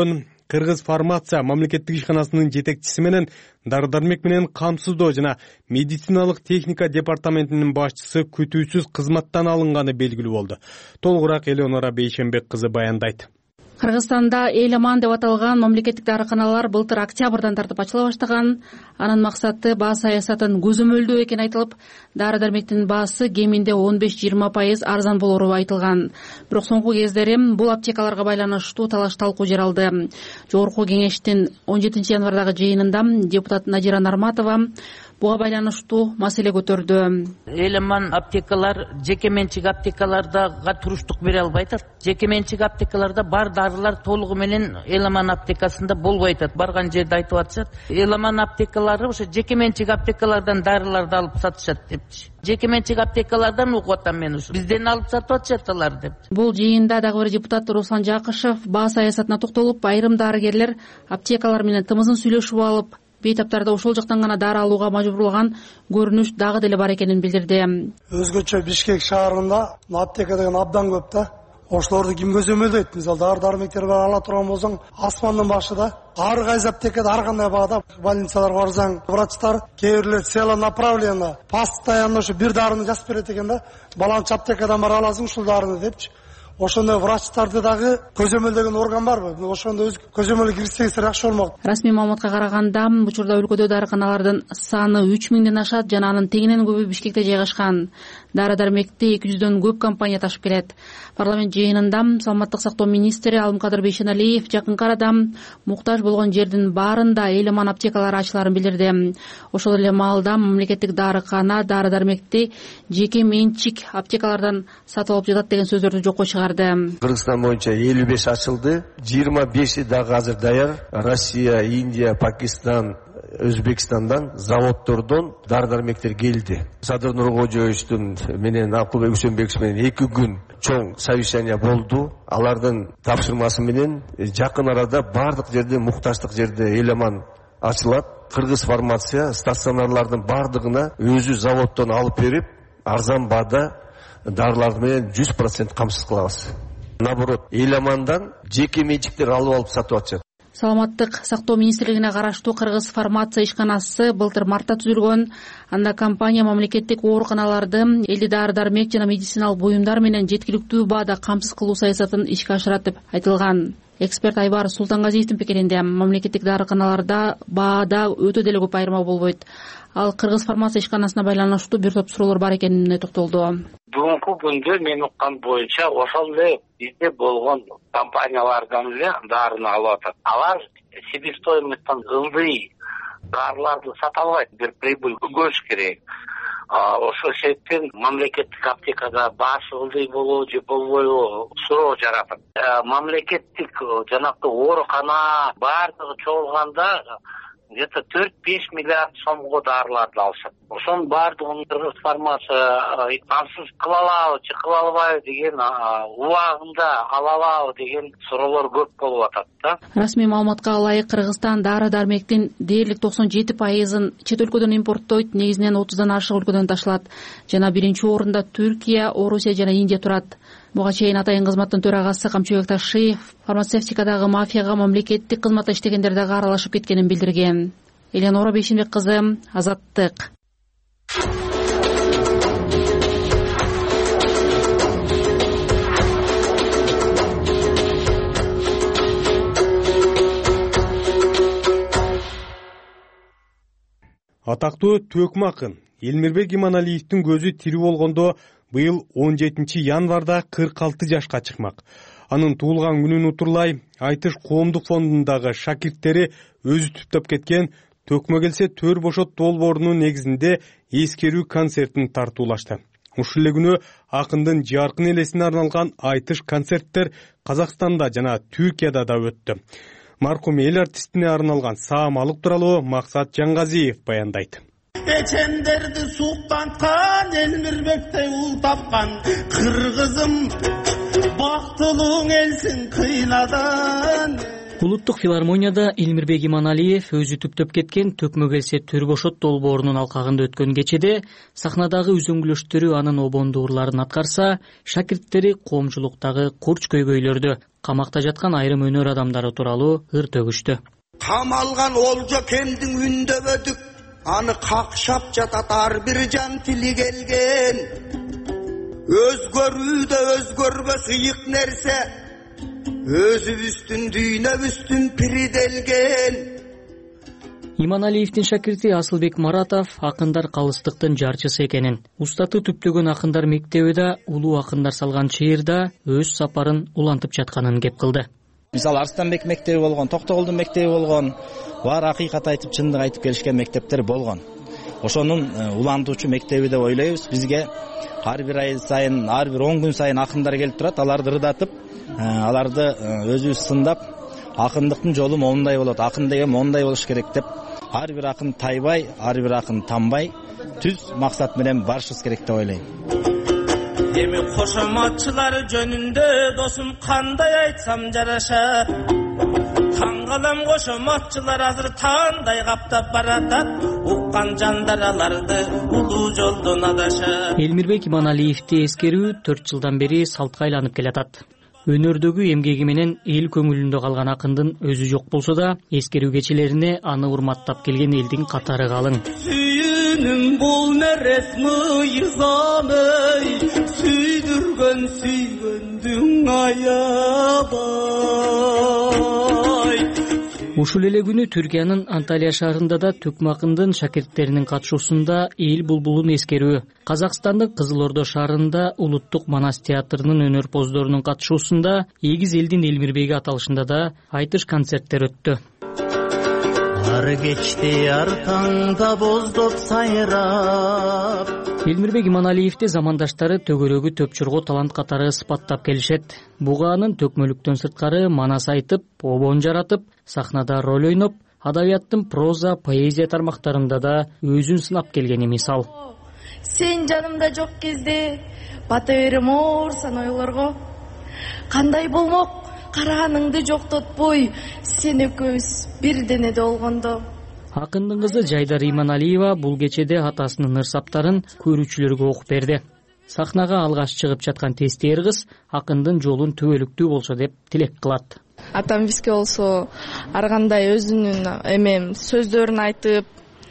Кыргыз фармация мамлекеттик ишканасынын жетекчиси менен дары дармек менен камсыздоо жана медициналык техника департаментинин башчысы күтүүсүз кызматтан алынганы белгилүү болду. Толугураак Элеонора Бейшенбек кызы баяндайт. Кыргызстанда эл аман деп аталган мамлекеттик дарыканалар былтыр октябрдан тартып ачыла баштаган. Анын максаты баа саясатын көзөмөлдөө экени айтылып, дары дармектин баасы кеминде он беш жыйырма пайыз арзан болору айтылган. Бирок соңку кездери бул аптекаларга байланыштуу талаш талкуу жаралды. Жогорку кеңештин он жетинчи январдагы жыйынында депутат Надира Нарматова буга байланыштуу маселе көтөрдү. Эл аман аптекалар жеке менчик аптекаларга туруштук бере албай атат. Жеке менчик аптекаларда бар дарылар толугу менен эл аман аптекасында болбой атат. Барган жерде айтып атышат. Эл аман аптекалары ошо жеке менчик аптекалардан дарыларды алып сатышат депчи. Жеке менчик аптекалардан угуп атам мен ушу. Бизден алып сатып атышат алар деп. Бул жыйында дагы бир депутат Руслан Жакышев баа саясатына токтолуп, айрым дарыгерлер аптекалар менен тымызын сүйлөшүп алып, бейтаптарда ошол жактан гана дары алууга мажбурлаган көрүнүш дагы деле бар экенин билдирди. Өзгөчө Бишкек шаарында аптека деген абдан көп да. Ошолорду ким көзөмөлдөйт? Мисалы дары дармектер бар ала турган болсоң, асмандын башыда ар кайсы аптекада ар кандай баада больницаларга барсаң, врачтар кээ бирлер цело направленно постоянно ошо бир дарыны жазып берет экен да. Баланчы аптекадан бара аласың ушул дарыны депчи. Ошондой врачтарды дагы көзөмөлдөгөн орган барбы? Ошондо өз көзөмөлгө кирсеңиздер жакшы болмок. Расмий маалыматка караганда, учурда өлкөдө дарыканалардын саны үч миңден ашат жана анын тегинен көбү Бишкекте жайгашкан. Дары дармекти эки жүздөн көп компания ташып келет. Парламент жыйынында Саламаттык сактоо министри Алымкадыр Бейшеналиев жакынкы арада муктаж болгон жердин баарында эл аман аптекалары ачыларын билдирди. Ошол эле маалда мамлекеттик дарыкана дары дармекти жеке менчик аптекалардан сатып алып жатат деген сөздөрдү жокко чыгарды. Кыргызстан боюнча элүү беш ачылды, жыйырма беши дагы азыр даяр. Россия, Индия, Пакистан, Өзбекстандан заводдордон дары дармектер келди. Садыр Нуркожоевичтин менен Акылбек Үсөнбекович менен эки күн чоң совещание болду. Алардын тапшырмасы менен жакын арада бардык жерде, муктаждык жерде эл аман ачылат. Кыргыз фармация стационарлардын бардыгына өзү заводдон алып берип, арзан баада дарыларды менен жүз процент камсыз кылабыз. Наоборот, эл амандан жеке менчиктер алып алып сатып атышат. Саламаттык сактоо министрлигине караштуу Кыргыз фармация ишканасы былтыр мартта түзүлгөн. Анда компания мамлекеттик ооруканаларды элди дары дармек жана медициналык буюмдар менен жеткиликтүү баада камсыз кылуу саясатын ишке ашырат деп айтылган. Эксперт Айбар Султангазиевдин пикиринде, мамлекеттик дарыканаларда баада өтө деле көп айырма болбойт. Ал Кыргыз фармация ишканасына байланыштуу бир топ суроолор бар экенине токтолду. Бүгүнкү күндө мен уккан боюнча ошол эле бизде болгон компаниялардан эле дарыны алып атат. Алар себестоимосттон ылдый дарыларды сата албайт, бир прибыль көрүш керек. Ошол себептен мамлекеттик аптекада баасы ылдый болобу же болбойбу суроо жаратат. Мамлекеттик жанакы оорукана баардыгы чогулганда где-то төрт-беш миллиард сомго дарыларды алышат. Ошонун баардыгын Кыргыз фармация камсыз кыла алабы же кыла албайбы деген убагында ала алабы деген суроолор көп болуп атат да. Расмий маалыматка ылайык Кыргызстан дары дармектин дээрлик токсон жети пайызын чет өлкөдөн импорттойт, негизинен отуздан ашык өлкөдөн ташылат. Жана биринчи орунда Түркия, Орусия жана Индия турат. Буга чейин Атайын кызматтын төрагасы Камчыбек Ташиев фармацевтикадагы мафияга мамлекеттик кызматта иштегендер дагы аралашып кеткенин билдирген. Элеонора Бейшенбек кызы, Азаттык. Атактуу төкмө акын Элмирбек Иманалиевдин көзү тирүү болгондо быйыл он жетинчи январда кырк алты жашка чыкмак. Анын туулган күнүн утурлай Айтыш коомдук фондундагы шакирттери өзү түптөп кеткен Төкмө келсе төр бошот долбоорунун негизинде эскерүү концертин тартуулашты. Ушул эле күнү акындын жаркын элесине арналган Айтыш концерттер Казакстанда жана Түркияда да өттү. Маркум эл артистине арналган саамалык тууралуу Максат Жаңгазиев баяндайт. Эчендерди суктанткан Элмирбектей ул тапкан кыргызым бактылууң элсин кыйнадан. Улуттук филармонияда Элмирбек Иманалиев өзү түптөп кеткен Төкмө келсе төр бошот долбоорунун алкагында өткөн кечеде сахнадагы үзөңгүлөштөрү анын обондуурларын аткарса, шакирттери коомчулуктагы курч көйгөйлөрдү камакта жаткан айрым өнөр адамдары тууралуу ыр төгүштү. Камалган олжо кемдин үндөбөдүк, аны какшап жатат ар бир жан тили келген. Өзгөрүүдө өзгөрбөс ыйык нерсе, өзүбүздүн дүйнөбүздүн пириделген. Иманалиевдин шакирти Асылбек Маратов акындар калыстыктын жарчысы экенин, устаты түптөгөн акындар мектеби да улуу акындар салган чыйырда өз сапарын улантып жатканын кеп кылды. Мисалы Арстанбек мектеби болгон, Токтогулдун мектеби болгон, бар акыйкат айтып, чындык айтып келишкен мектептер болгон. Ошонун улантуучу мектеби деп ойлойбуз. Бизге ар бир ай сайын, ар бир он күн сайын акындар келип турат, аларды ырдатып, аларды өзүбүз сындап, акындыктын жолу моундай болот, акын деген моундай болуш керек деп, ар бир акын тайбай, ар бир акын тамбай, түз максат менен барышыбыз керек деп ойлойм. Эми кошоматчылар жөнүндө досум кандай айтсам жараша. Таң калам кошоматчылар азыр тандай каптап баратат, уккан жандар аларды улуу жолдон адаша. Элмирбек Иманалиевди эскерүү төрт жылдан бери салтка айланып келатат. Өнөрдөгү эмгеги менен эл көңүлүндө калган акындын өзү жок болсо да, эскерүү кечелерине аны урматтап келген элдин катары калың. Сүйүнүм бул нерес мыйзамый, сүйдүргөн сүйгөндүң аябай. Ушул эле күнү Түркиянын Анталия шаарында да Төкмө акындын шакирттеринин катышуусунда эл булбулун эскерүү, Казакстандын Кызыл Ордо шаарында Улуттук Манас театрынын өнөрпоздорунун катышуусунда Эгиз элдин Элмирбеги аталышында да айтыш концерттер өттү. Ар кечти ар таңда боздоп сайрап. Элмирбек Иманалиевди замандаштары төгөрөгү төпчүргө талант катары сыпаттап келишет. Буга анын төкмөлүктөн сырткары манас айтып, обон жаратып, сахнада роль ойноп, адабияттын проза, поэзия тармактарында да өзүн сынап келгени мисал. Сен жанымда жок кезде бата берем оорсан ойлорго. Кандай болмок караганыңды жоктотпой, сен экөөбүз бир денеде болгондо. Акындын кызы Жайдар Иманалиева бул кечеде атасынын ырсаптарын көрүүчүлөргө окуп берди. Сахнага алгаш чыгып жаткан тестер кыз акындын жолун түбөлүктүү болсо деп тилек кылат. Атам бизге болсо ар кандай өзүнүн эмем сөздөрүн айтып,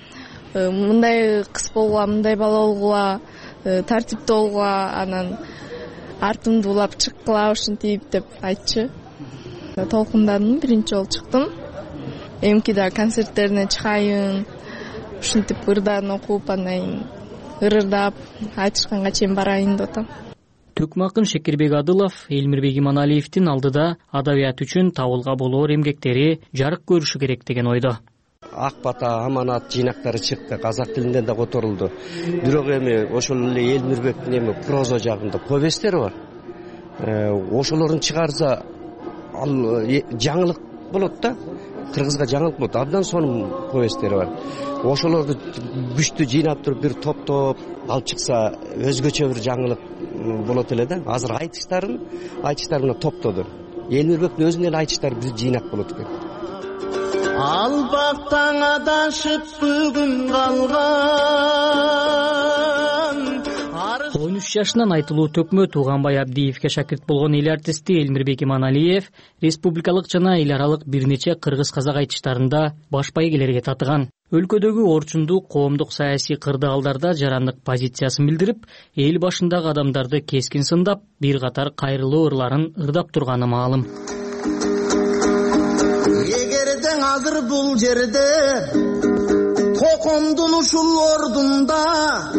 мындай кыз болгула, мындай бала болгула, тартиптүү болгула, анан артымды улап чыккыла ушинтип деп айтчы. Толкундадым, биринчи жолу чыктым. Эмки да концерттерине чыгайын, ушинтип ырдарын окуп, анан ырырдап, айтышканга чейин барайын деп атам. Төкмө акын Шекербек Адылов Элмирбек Иманалиевдин алдыда адабият үчүн табылга болоор эмгектери жарык көрүшү керек деген ойдо. Ак бата, аманат жыйнактары чыкты, казак тилинде да которулду. Бирок эми ошол эле Элмирбектин эми проза жагында повесттери бар. Ошолорун чыгарса ал жаңылык болот да. Кыргызга жаңылык болот. Абдан сонун повесттери бар. Ошолорду күчтүү жыйнап туруп бир топтоп алып чыкса өзгөчө бир жаңылык болот эле да. Азыр айтыштарын, айтыштарын мына топтоду. Элмирбектин өзүнүн эле айтыштары бир жыйнак болот экен. Албактан адашып бүгүн калган. он үч жашынан айтылуу Төкмө Тууганбай Абдиевке шакирт болгон эл артисти Элмирбек Иманалиев республикалык жана эл аралык бир нече кыргыз-казак айтыштарында баш байгелерге татыган. Өлкөдөгү орчундук, коомдук, саясий кырдаалдарда жарандык позициясын билдирип, эл башындагы адамдарды кескин сындап, бир катар кайрылуу ырларын ырдап турганы маалым. Эгерден азыр бул жерде токомдун ушул ордунда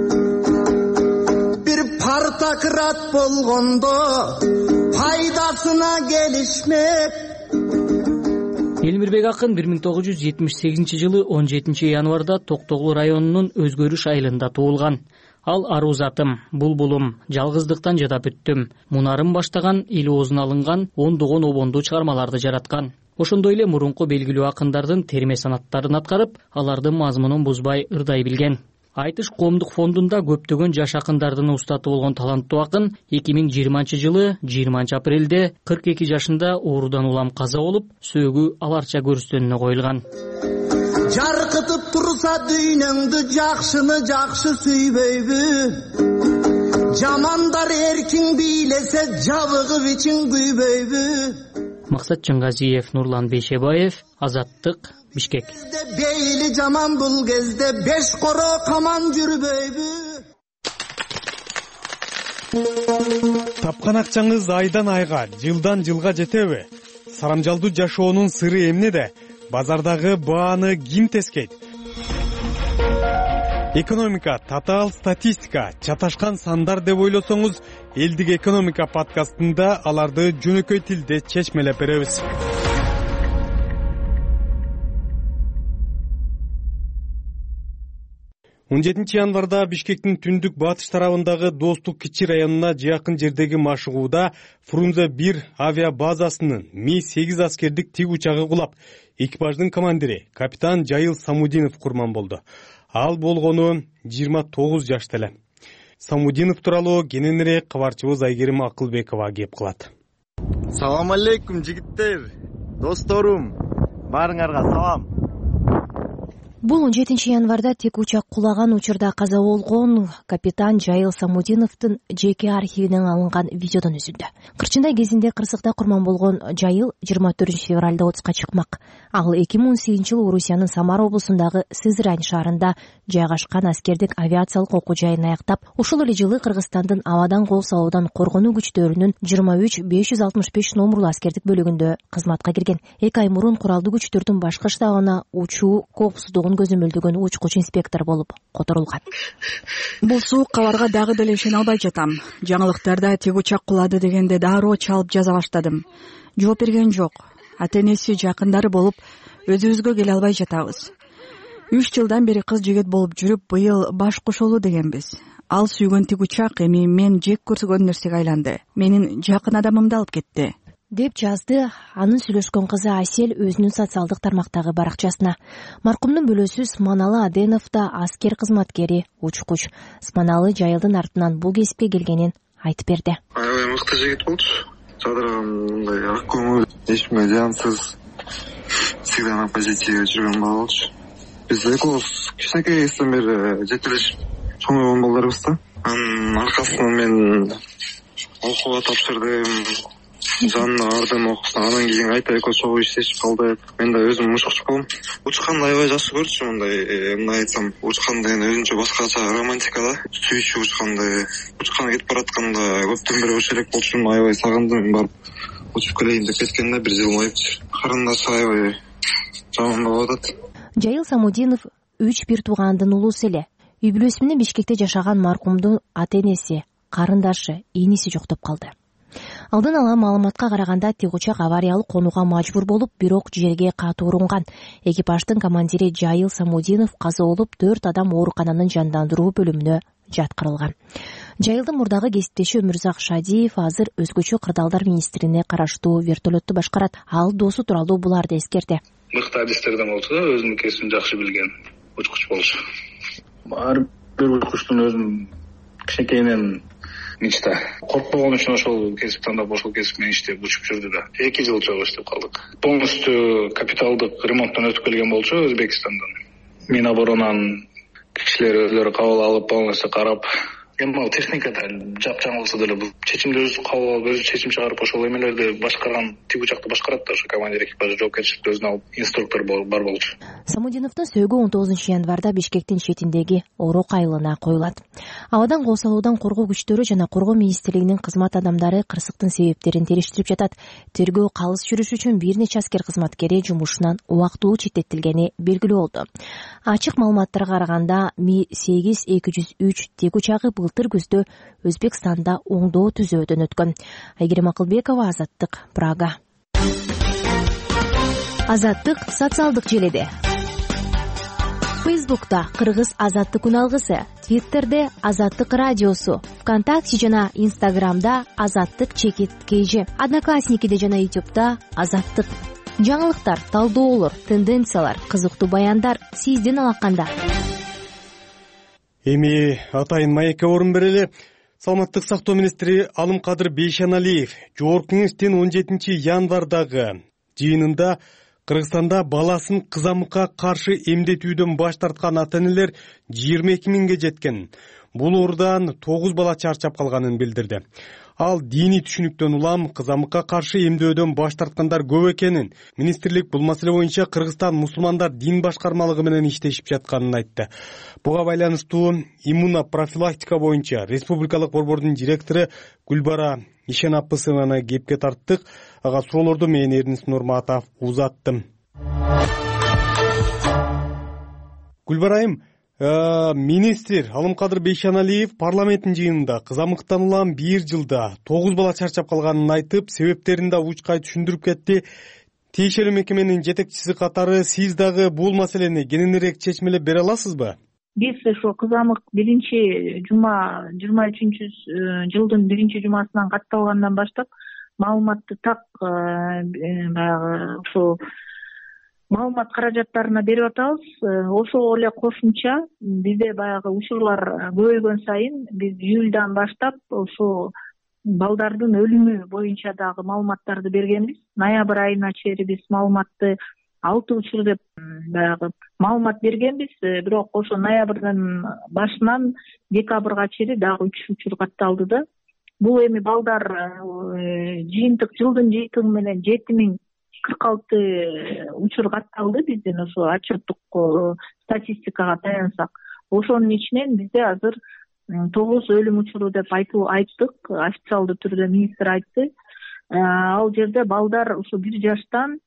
бир партакрат болгондо пайдасына келишмек. Элмирбек акын бир миң тогуз жүз жетимиш сегизинчи жылы он жетинчи январда Токтогул районунун Өзгөрүш айылында туулган. Ал Арузатым, Булбулум, Жалгыздыктан жадап бүттүм, Мунарым баштаган эл оозуна алынган ондогон обондуу чыгармаларды жараткан. Ошондой эле мурунку белгилүү акындардын терме санаттарын аткарып, алардын мазмунун бузбай ырдай билген. Айтыш коомдук фондунда көптөгөн жаш акындардын устаты болгон таланттуу акын эки миң жыйырманчы жылы жыйырманчы апрелде кырк эки жашында оорудан улам каза болуп, сөөгү аларча көрүстөнүнө коюлган. Жаркытып турса дүйнөңдү жакшыны жакшы сүйбөйбү, жамандар эркин бийлесе жабыгып ичин күйбөйбү. Максат Жангазиев, Нурлан Бейшебаев, Азаттык, Бишкек. Бейли жаман бул кезде беш коро каман жүрбөйбү. Тапкан акчаңыз айдан айга, жылдан жылга жетеби? Сарамжалдуу жашоонун сыры эмнеде? Базардагы бааны ким тескейт? Экономика, татаал статистика, чаташкан сандар деп ойлосоңуз, Элдик экономика подкастында аларды жөнөкөй тилде чечмелеп беребиз. он жетинчи январда Бишкектин түндүк батыш тарабындагы Достук кичи районуна жакын жердеги машыгууда Фрунзе бир авиа базасынын Ми сегиз аскердик тик учагы кулап, экипаждын командири капитан Жайыл Самудинов курман болду. Ал болгону жыйырма тогуз жашта эле. Самудинов тууралуу кененирээк кабарчыбыз Айгерим Акылбекова кеп кылат. Салам алейкум жигиттер, досторум, баарыңарга салам. Бул он жетинчи январда тик учак кулаган учурда каза болгон капитан Жайыл Самудиновдун жеке архивинен алынган видеодон үзүндү. Кырчындай кезинде кырсыкта курман болгон Жайыл жыйырма төртүнчү февралда отузга чыкмак. Ал эки миң он сегизинчи жылы Орусиянын Самара облусундагы Сызрань шаарында жайгашкан аскердик авиациялык окуу жайын аяктап, ушул эле жылы Кыргызстандын абадан кол салуудан коргонуу күчтөрүнүн жыйырма үч беш жүз алтымыш беш номурлуу аскердик бөлүгүндө кызматка кирген. эки ай мурун куралдуу күчтөрдүн башкы штабына учуу коопсуздугун көзөмөлдөгөн учкуч инспектор болуп которулган. Бул суук кабарга дагы деле ишене албай жатам. Жаңылыктарда тик учак кулады дегенде дароо чалып жаза баштадым. Жооп берген жок. Ата-энеси, жакындары болуп, өзүбүзгө келе албай жатабыз. үч жылдан бери кыз жигит болуп жүрүп, быйыл баш кошолуу дегенбиз. Ал сүйгөн тик учак эми мен жек көргөн нерсеге айланды. Менин жакын адамымды алып кетти, деп жазды анын сүйлөшкөн кызы Асель өзүнүн социалдык тармактагы баракчасына. Маркумдун бөлөсү Сманалы Аденов да аскер кызматкери, учкуч. Сманалы Жайылдын артынан бул кесипке келгенин айтып берди. Аябай мыкты жигит болчу. Жадырган мындай ак көңүл, эч кимге зыянсыз, всегда на позитиве жүргөн бала болчу. Биз экөөбүз кичинекей кезден бери жетелешип чоң болгон балдарбыз да. Анын аркасынан мен окууга тапшырдым, жанына бардым, окусун. Анан кийин айта экөө чогуу иштешип калдык. Мен да өзүм учкуч болом. Учканды аябай жакшы көрчү, мындай мындай айтсам, учкан деген өзүнчө башкача романтика да. Сүйүүчү учканды, учканга кетип баратканда көптөн бери ошол элек болчу, аябай сагындым, барып учуп келейин деп кеткен да, бир жыл болуптур. Карындаш аябай жаман болуп атат. Жайыл Самудинов үч бир туугандын улуусу эле. Үй бүлөсү менен Бишкекте жашаган маркумдун ата-энеси, карындашы, иниси жоктоп калды. Алдын ала маалыматка караганда тик учак авариялык конууга мажбур болуп, бирок жерге катуу урунган. Экипаждын командири Жайыл Самудинов каза болуп, төрт адам оорукананын жандандыруу бөлүмүнө жаткырылган. Жайылдын мурдагы кесиптеши Өмүрзак Шадиев азыр өзгөчө кырдаалдар министрине караштуу вертолетту башкарат. Ал досу тууралуу буларды эскерди. Мыкты адистерден болсо да, өзүнүн кесибин жакшы билген учкуч болчу. Ар бир учкучтун өзүнүн кичинекейинен мечта. Коркпогон үчүн ошол кесип тандап, ошол кесип менен иштеп учуп жүрдү да. эки жыл чогуу иштеп калдык. Полностью капиталдык ремонттон өтүп келген болчу Өзбекстандан. Миноборонан кишилер өзлөрү кабыл алып, полностью карап, эми ал техникада жапжаң болсо деле бул чечимди өзү кабыл алып, өзү чечим чыгарып, ошол эмелерди башкарган тик учакты башкарат да, ошо командир экипажы жоопкерчиликти өзүнө алып, инструктор бар болчу. Самудиновдун сөөгү он тогузунчу январда Бишкектин четиндеги Орок айылына коюлат. Абадан кол салуудан коргоо күчтөрү жана коргоо министрлигинин кызмат адамдары кырсыктын себептерин териштирип жатат. Тергөө калыс жүрүш үчүн бир нече аскер кызматкери жумушунан убактылуу четтетилгени белгилүү болду. Ачык маалыматтарга караганда Ми сегиз эки жүз үч тик учагы былтыр күздө Өзбекстанда оңдоо түзөөдөн өткөн. Айгерим Акылбекова, Азаттык, Прага. Азаттык социалдык желеде. Фейсбукта Кыргыз Азаттык күн алгысы, Твиттерде Азаттык радиосу, ВКонтакте жана Инстаграмда Азаттык чекит кейжи, Одноклассникиде жана Ютубта Азаттык. Жаңылыктар, талдоолор, тенденциялар, кызыктуу баяндар сиздин алаканда. Эми атайын маекке орун берели. Саламаттык сактоо министри Алымкадыр Бейшеналиев жогорку кеңештин он жетинчи январдагы жыйынында Кыргызстанда баласын кызамыкка каршы эмдетүүдөн баш тарткан ата-энелер жыйырма эки миңге жеткен. бул оорудан тогуз бала чарчап калганын билдирди. Ал диний түшүнүктөн улам кызамыкка каршы эмдөөдөн баш тарткандар көп экенин, министрлик бул маселе боюнча Кыргызстан мусулмандар дин башкармалыгы менен иштешип жатканын айтты. Буга байланыштуу иммунопрофилактика боюнча республикалык борбордун директору Гүлбара Ишенапысованы кепке тарттык. Ага суроолорду мен Эрнис Нурматов узаттым. Гүлбарайым, министр Алымкадыр Бейшаналиев парламенттин жыйынында кызамыктан улам бир жылда тогуз бала чарчап калганын айтып, себептерин да учкай түшүндүрүп кетти. Тиешелүү мекеменин жетекчиси катары сиз дагы бул маселени кененирээк чечмелеп бере аласызбы? Биз ошо кызамык биринчи жума жыйырма үчүнчү жылдын биринчи жумасынан катталгандан баштап маалыматты так баягы ошо маалымат каражаттарына берип атабыз. Ошого эле кошумча бизде баягы учурлар көбөйгөн сайын биз июльдан баштап ошо балдардын өлүмү боюнча дагы маалыматтарды бергенбиз. Ноябрь айына чейин биз маалыматты алты учур деп баягы маалымат бергенбиз. Бирок ошо ноябрдын башынан декабрга чейин дагы үч учур катталды да. Бул эми балдар жыйынтык жылдын жыйынтыгы менен жети миң кырк алты учур катталды биздин ошо отчеттук статистикага таянсак. Ошонун ичинен бизде азыр тогуз өлүм учуру деп айтып айттык, официалдуу түрдө министр айтты. Ал жерде балдар ошо бир жаштан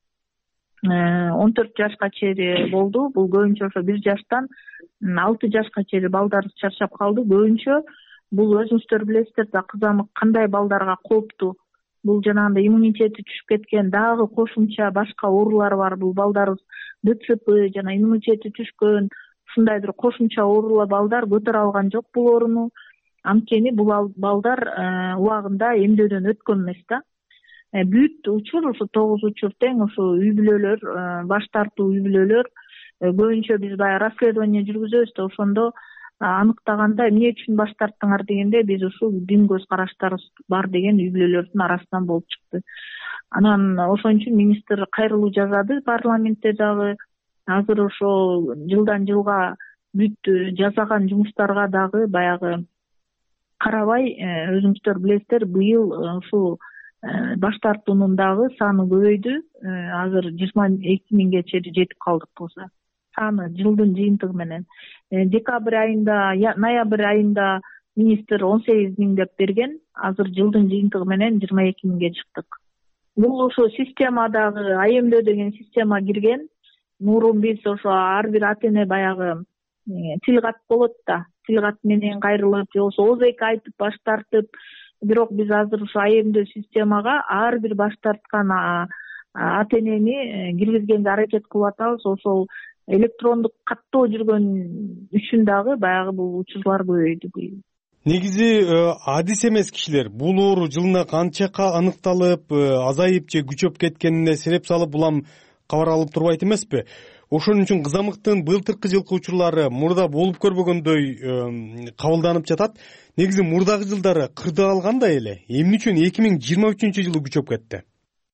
он төрт жашка чейин болду. Бул көбүнчө ошо бир жаштан алты жашка чейин балдар чарчап калды. Көбүнчө бул өзүңүздөр билесиздер да, кызамык кандай балдарга кооптуу. Бул жанагындай иммунитети түшүп кеткен, дагы кошумча башка оорулар бар. Бул балдарыбыз ДЦП жана иммунитети түшкөн, ушундай бир кошумча оорулар балдар көтөрө алган жок бул ооруну. Анткени бул балдар убагында эмдөөдөн өткөн эмес да. Бүт учур ошо тогуз учур тең ошо үй бүлөлөр, баш тартуу үй бүлөлөр. Көбүнчө биз баягы расследование жүргүзөбүз да, ошондо аныктаганда эмне үчүн баш тарттыңар дегенде биз ушул дин көз караштарыбыз бар деген үй бүлөлөрдүн арасынан болуп чыкты. Анан ошон үчүн министр кайрылуу жасады парламентте дагы. Азыр ошо жылдан жылга бүт жасаган жумуштарга дагы баягы карабай, өзүңүздөр билесиздер, быйыл ушул баш тартуунун дагы саны көбөйдү. Азыр жыйырма эки миңге чейин жетип калдык болсо. Саны жылдын жыйынтыгы менен. Декабрь айында, ноябрь айында министр он сегиз миң деп берген. Азыр жылдын жыйынтыгы менен жыйырма эки миңге чыктык. Бул ошо системадагы АМД деген система кирген. Мурун биз ошо ар бир ата эне баягы тил кат болот да. Тил кат менен кайрылып, же болбосо ооз эки айтып баш тартып. Бирок биз азыр ошо АМД системага ар бир баш тарткан ата энени киргизгенге аракет кылып атабыз. Ошол электрондук каттоо жүргөн үчүн дагы баягы бул учурлар көбөйдү быйыл. Негизи адис эмес кишилер бул оору жылына канчака аныкталып, азайып же күчөп кеткенине сереп салып улам кабар алып турбайт эмеспи? Ошон үчүн кызамыктын былтыркы жылкы учурлары мурда болуп көрбөгөндөй кабылданып жатат. Негизи мурдагы жылдары кырды алгандай эле. Эмне үчүн эки миң жыйырма үчүнчү жылы күчөп кетти?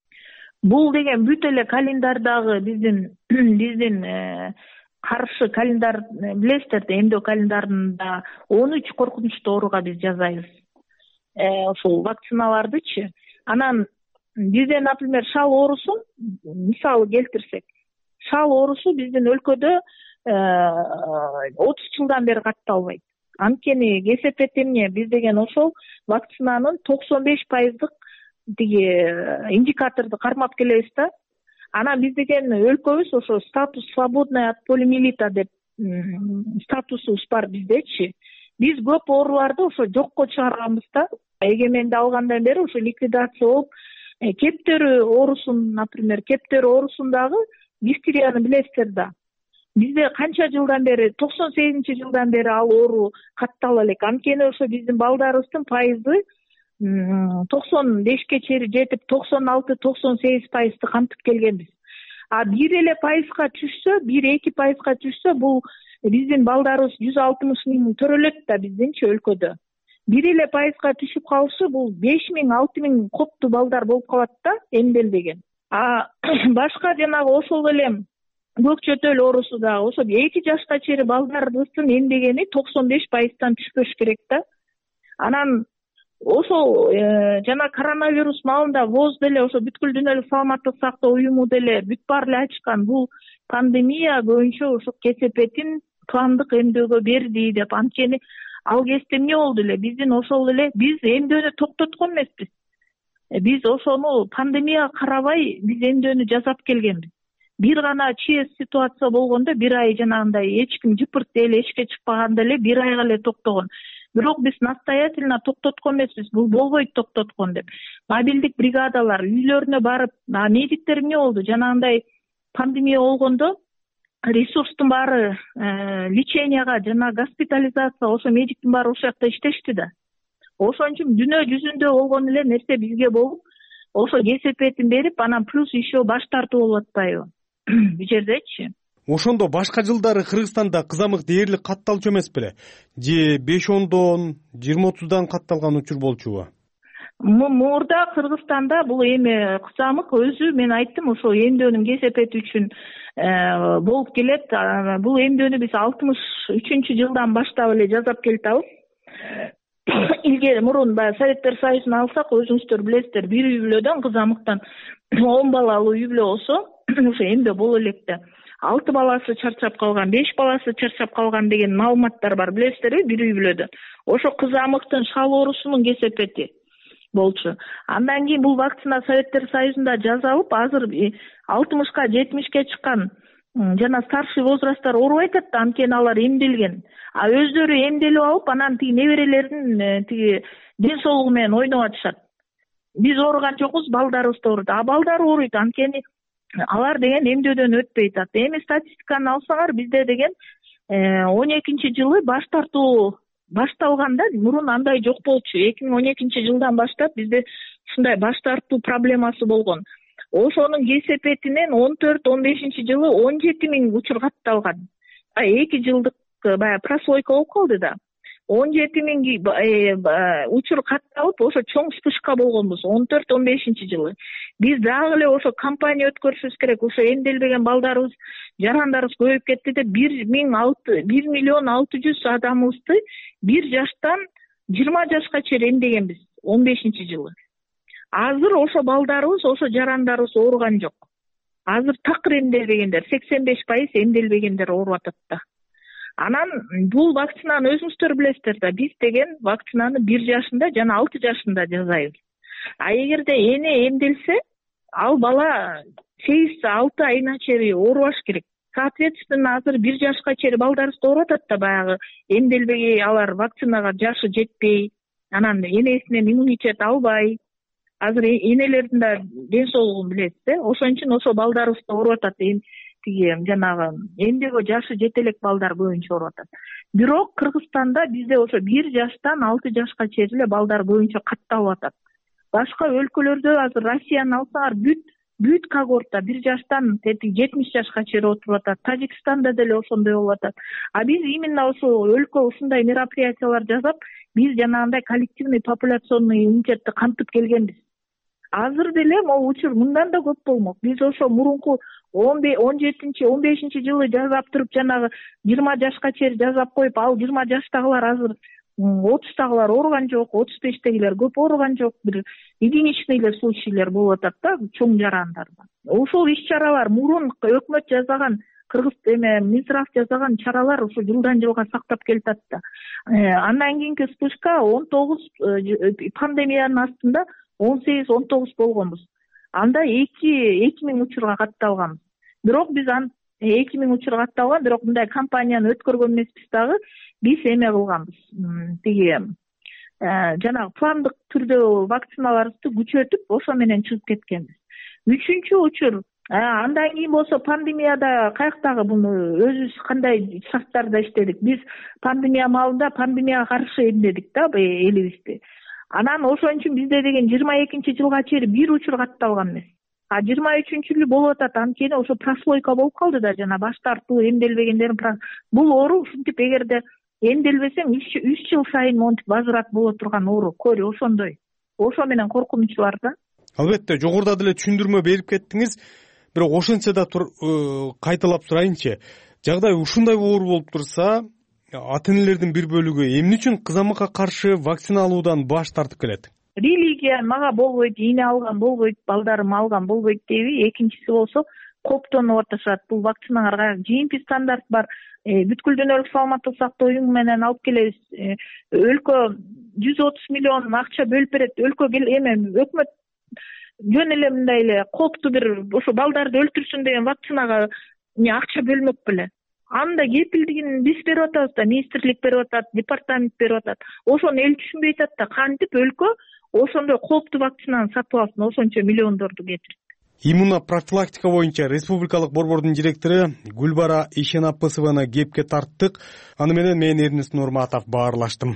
Бул деген бүт эле календардагы биздин биздин каршы календар билесиздер да, эмдөө календарында он үч коркунучтуу ооруга биз жасайбыз. Ошол вакциналардычы. Анан бизде, например, шал оорусун мисалы келтирсек, шал оорусу биздин өлкөдө отуз жылдан бери катталбайт. Анткени кесепет эмне? Биз деген ошол вакцинанын токсон беш пайыздык тиги индикаторду кармап келебиз да. Анан биз деген өлкөбүз ошо статус свободный от полиомиелита деп статусубуз бар биздечи. Биз көп ооруларды ошо жокко чыгарганбыз да. Эгеменди алгандан бери ошо ликвидация болуп, кептери оорусун, например, кептери оорусундагы дифтерияны билесиздер да. Бизде канча жылдан бери, токсон сегизинчи жылдан бери ал оору каттала элек. Анткени ошо биздин балдарыбыздын пайызы токсон бешке чейин жетип, токсон алты токсон сегиз пайызды камтып келгенбиз. А бир эле пайызга түшсө, бир эки пайызга түшсө, бул биздин балдарыбыз жүз алтымыш миң төрөлөт да биздинчи өлкөдө. Бир эле пайызга түшүп калышы бул беш миң алты миң коптуу балдар болуп калат да, эмделбеген. А башка жанагы ошол эле көк чөтөл оорусу дагы ошо эки жашка чейин балдардын эмдегени токсон беш пайыздан түшпөш керек да. Анан ошол жана коронавирус маалында воз деле ошо бүткүл дүйнөлүк саламаттык сактоо уюму деле бүт баары эле айтышкан, бул пандемия көбүнчө ушул кесепетин пландык эмдөөгө берди деп. Анткени ал кезде эмне болду эле, биздин ошол эле биз эмдөөнү токтоткон эмеспиз. Биз ошону пандемияга карабай биз эмдөөнү жасап келгенбиз. Бир гана чез ситуация болгондо бир ай жанагындай эч ким жыпырт эле эшикке чыкпаганда эле бир айга эле токтогон. Бирок биз настоятельно токтоткон эмеспиз, бул болбойт токтоткон деп. Мобилдик бригадалар үйлөрүнө барып, медиктер эмне болду? Жанагындай пандемия болгондо ресурстун баары леченияга жана госпитализация, ошо медиктин баары ошол жакта иштешти да. Ошон үчүн дүйнө жүзүндө болгон эле нерсе бизге болуп, ошо кесепетин берип, анан плюс еще баш тартуу болуп атпайбы бул жердечи. Ошондо башка жылдары Кыргызстанда кызамык дээрлик катталчу эмес беле? Же беш ондон, жыйырма отуздан катталган учур болчубу? Мурда Кыргызстанда бул эми кызамык өзү, мен айттым, ошо эмдөөнүн кесепети үчүн болуп келет. Бул эмдөөнү биз алтымыш үчүнчү жылдан баштап эле жасап келатабыз. Илгери мурун баягы Советтер Союзун алсак, өзүңүздөр билесиздер, бир үй бүлөдөн кызамыктан он балалуу үй бүлө болсо, ошо эмдөө боло элек да. алты баласы чарчап калган, беш баласы чарчап калган деген маалыматтар бар, билесиздерби, бир үй бүлөдө. Ошо кызамыктын шал оорусунун кесепети болчу. Андан кийин бул вакцина Советтер Союзунда жасалып, азыр алтымышка, жетимишке чыккан жана старший возрасттар ооруп атат да, анткени алар эмделген. А өздөрү эмделип алып, анан тиги неберелердин тиги ден соолугу менен ойноп атышат. Биз ооруган жокпуз, балдарыбыз да ооруйт. А балдар ооруйт, анткени алар деген эмдөөдөн өтпөй атат. Эми статистиканы алсаңар, бизде деген он экинчи жылы баш тартуу башталганда, мурун андай жок болчу. эки миң он экинчи жылдан баштап бизде ушундай баш тартуу проблемасы болгон. Ошонун кесепетинен он төрт он бешинчи жылы он жети миң учур катталган. эки жылдык баягы прослойка болуп калды да. он жети миң учур катталып, ошо чоң вспышка болгонбуз он төрт он бешинчи жылы. Биз дагы эле ошо кампания өткөрүшүбүз керек. Ошо эмделбеген балдарыбыз, жарандарыбыз көбөйүп кетти деп бир миллион алты жүз адамыбызды бир жаштан жыйырма жашка чейин эмдегенбиз он бешинчи жылы. Азыр ошо балдарыбыз, ошо жарандарыбыз ооруган жок. Азыр такыр эмделбегендер, сексен беш пайыз эмделбегендер ооруп атат да. Анан бул вакцинаны өзүңүздөр билесиздер да, биз деген вакцинаны бир жашында жана алты жашында жасайбыз. А эгерде эне эмделсе, ал бала сегиз алты айына чейин оорубаш керек. Соответственно, азыр бир жашка чейин балдарыбыз ооруп атат да, баягы эмделбегей, алар вакцинага жашы жетпей, анан энесинен иммунитет албай. Азыр энелердин да ден соолугун билесиз да. Ошон үчүн ошо балдарыбыз да ооруп атат. Тиги жанагы эмдеге жашы жете элек балдар көбүнчө ооруп атат. Бирок Кыргызстанда бизде ошо бир жаштан алты жашка чейин эле балдар көбүнчө катталып атат. Башка өлкөлөрдө азыр Россияны алсаңар, бүт бүт когорта бир жаштан жетимиш жашка чейин отуруп атат. Тажикстанда деле ошондой болуп атат. А биз именно ошо өлкө ушундай мероприятиялар жасап, биз жанагындай коллективный популяционный иммунитетти кантып келгенбиз. Азыр деле могу учур мындан да көп болмок. Биз ошо мурунку он жетинчи он бешинчи жылы жасап туруп, жанагы жыйырма жашка чейин жасап коюп, ал жыйырма жаштагылар азыр отуздагылар ооруган жок, отуз бештегилер көп ооруган жок. Бир единичный эле случайлар болуп атат да, чоң жарандарда. Ошол иш-чаралар мурун өкмөт жасаган, Кыргыз эме Минздрав жасаган чаралар ошо жылдан жылга сактап келатат да. Андан кийинки вспышка он тогуз пандемиянын астында он сегиз он тогуз болгонбуз. Анда эки миң учурга катталганбыз. Бирок биз ан эки миң учур катталган, бирок мындай кампанияны өткөргөн эмеспиз дагы. Биз эме кылганбыз. Тиги жанагы пландык түрдө вакциналарыбызды күчөтүп, ошо менен чыгып кеткенбиз. Үчүнчү учур, андан кийин болсо пандемияда каяктагы буну өзүбүз кандай шарттарда иштедик. Биз пандемия маалында пандемияга каршы эмдедик да элибизди. Анан ошон үчүн бизде деген жыйырма экинчи жылга чейин бир учур катталган эмес. А жыйырма үчүнчү жылы болуп атат, анткени ошо прослойка болуп калды да, жана баш тартуу эмделбегендердин бул оору ушинтип эгерде эмделбесең үч жыл сайын монтип возврат боло турган оору, көрү ошондой. Ошо менен коркунучу бар да. Албетте, жогоруда деле түшүндүрмө берип кеттиңиз. бирок ошентсе да кайталап сурайынчы, жагдай ушундай оор болуп турса, ата энелердин бир бөлүгү эмне үчүн кызамыкка каршы вакцина алуудан баш тартып келет? Религия мага болбойт, ийне алган болбойт, балдарым алган болбойт деби. Экинчиси болсо кооптонуп атышат. Бул вакциналарга жиинтик стандарт бар. Бүткүл дүйнөлүк саламаттык сактоо уюму менен алып келебиз. Өлкө жүз отуз миллион акча бөлүп берет. Өлкө эме өкмөт жөн эле мындай эле кооптуу бир ошо балдарды өлтүрсүн деген вакцинага акча бөлмөк беле. Анда кепилдигин биз берип атабыз да, министрлик берип атат, департамент берип атат. Ошону эл түшүнбөй атат да, кантип өлкө ошондой кооптуу вакцинаны сатып алсын, ошончо миллиондорду кетирип. Иммунопрофилактика боюнча республикалык борбордун директору Гүлбара Ишенапысованы кепке тарттык. Аны менен мен Эрнест Нурматов баарлаштым.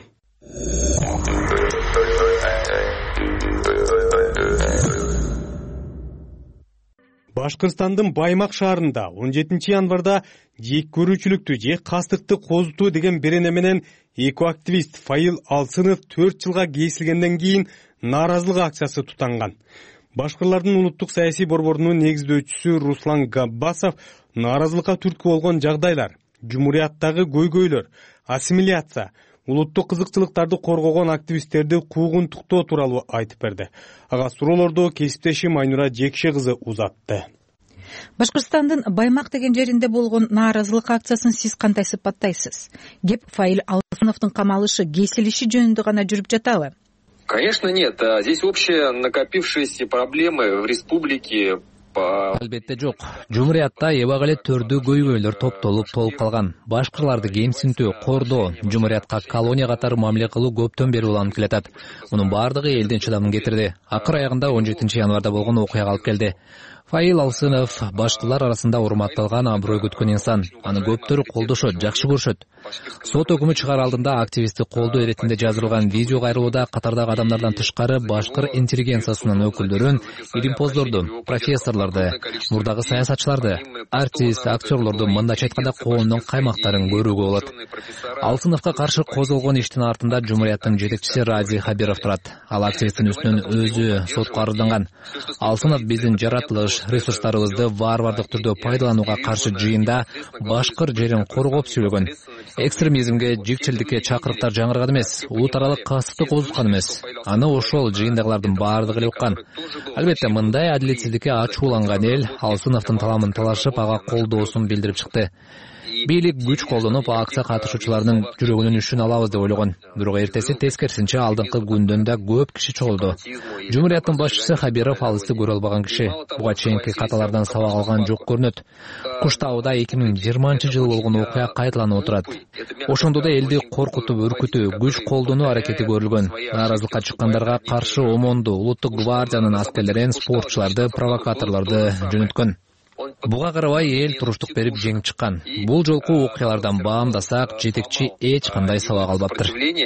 Башкырстандын Баймак шаарында он жетинчи январда жек көрүүчүлүктү же кастыкты козутуу деген берене менен экоактивист Файыл Алсынов төрт жылга кесилгенден кийин нааразылык акциясы тутанган. Башкырлардын улуттук саясий борборунун негиздөөчүсү Руслан Габбасов нааразылыкка түрткү болгон жагдайлар, жумурияттагы көйгөйлөр, ассимиляция, улуттук кызыкчылыктарды коргогон активисттерди куугунтуктоо тууралуу айтып берди. Ага суроолорду кесиптешим Айнура Жекше кызы узатты. Башкырстандын Баймак деген жеринде болгон нааразылык акциясын сиз кандай сыпаттайсыз? Кеп Файыл Алсыновдун камалышы, кесилиши жөнүндө гана жүрүп жатабы? Конечно, нет. Здесь общие накопившиеся проблемы в республике. Албетте жок. Жумуриятта эбак эле төрдүү көйгөйлөр топтолуп толуп калган. Башкырларды кемсинтүү, кордоо, жумуриятка колония катары мамиле кылуу көптөн бери уланып келатат. Мунун баардыгы элдин чыдамын кетирди. Акыр аягында он жетинчи январда болгон окуяга алып келди. Файыл Алсынов башкылар арасында урматталган, аброй күткөн инсан. Аны көптөр колдошот, жакшы көрүшөт. Сот өкүмү чыгаар алдында активистти колдоо иретинде жазылган видео кайрылууда катардагы адамдардан тышкары башкыр интеллигенциясынын өкүлдөрүн, илимпоздорду, профессорлорду, мурдагы саясатчыларды, артист, актерлорду, мындайча айтканда коомдун каймактарын көрүүгө болот. Алсыновго каршы козголгон иштин артында жумурияттын жетекчиси Рази Хабиров турат. Ал активисттин үстүнөн өзү сотко арызданган. Алсынов биздин жаратылыш, ресурстарыбызды варвардык түрдө пайдаланууга каршы жыйында башкыр жерин коргоп сүйлөгөн. Экстремизмге, жикчилдикке чакырыктар жаңырган эмес, улут аралык кастыкты козуткан эмес. Аны ошол жыйындагылардын баардыгы эле уккан. Албетте, мындай адилетсиздикке ачууланган эл Алсыновдун таламын талашып, ага колдоосун билдирип чыкты. Бийлик күч колдонуп, акция катышуучуларынын жүрөгүнүн үшүн алабыз деп ойлогон. Бирок эртеси тескерисинче алдыңкы күндөн да көп киши чогулду. Жумурияттын башчысы Хабиров алысты көрө албаган киши. Буга чейинки каталардан сабак алган жок көрүнөт. Куштауда эки миң жыйырманчы жылы болгон окуя кайталанып отурат. Ошондо да элди коркутуп, үркүтүү, күч колдонуу аракети көрүлгөн. Нааразылыкка чыккандарга каршы ОМОНду, улуттук гвардиянын аскерлерин, спортчуларды, провокаторлорду жөнөткөн. Буга карабай эл туруштук берип жеңип чыккан. Бул жолку окуялардан баамдасак, жетекчи эч кандай сабак албаптыр.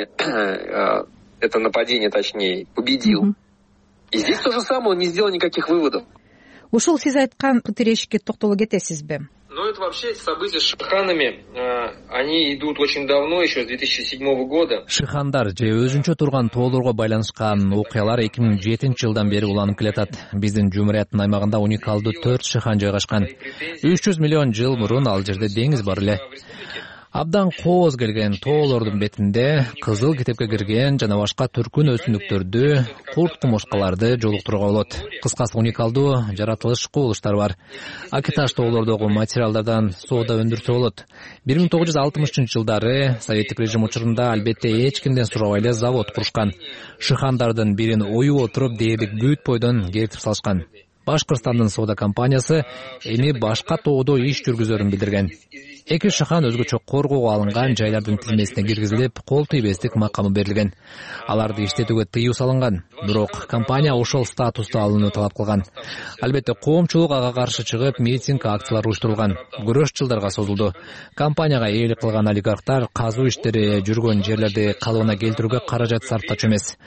Это нападение, точнее, победил. И здесь то же самое, он не сделал никаких выводов. Ушул сиз айткан тирешикке токтоло кетесизби? Ну, это вообще события с шиханами, они идут очень давно, еще с две тысячи седьмого года. Шихандар же өзүнчө турган тоолорго байланышкан окуялар эки миң жетинчи жылдан бери уланып келатат. Биздин жумурияттын аймагында уникалдуу төрт шихан жайгашкан. үч жүз миллион жыл мурун ал жерде деңиз бар эле. Абдан кооз келген тоолордун бетинде кызыл китепке кирген жана башка түркүн өсүмдүктөрдү, курт кумурскаларды жолуктурууга болот. Кыскасы уникалдуу жаратылыш кубулуштар бар. Акиташ тоолордогу материалдардан соода өндүрсө болот. бир миң тогуз жүз алтымышынчы жылдары советтик режим учурунда албетте эч кимден сурабай эле завод курушкан. Шихандардын бирин оюп отуруп дээрлик бүт бойдон кертип салышкан. Башкырстандын соода компаниясы эми башка тоодо иш жүргүзөрүн билдирген. Эки шихан өзгөчө коргоого алынган жайлардын тизмесине киргизилип, кол тийбестик макамы берилген. Аларды иштетүүгө тыюу салынган. Бирок компания ошол статусту алууну талап кылган. Албетте, коомчулук ага каршы чыгып, митинг акциялар уюштурулган. Күрөш жылдарга созулду. Компанияга ээлик кылган олигархтар казуу иштери жүргөн жерлерди калыбына келтирүүгө каражат сарптачу эмес.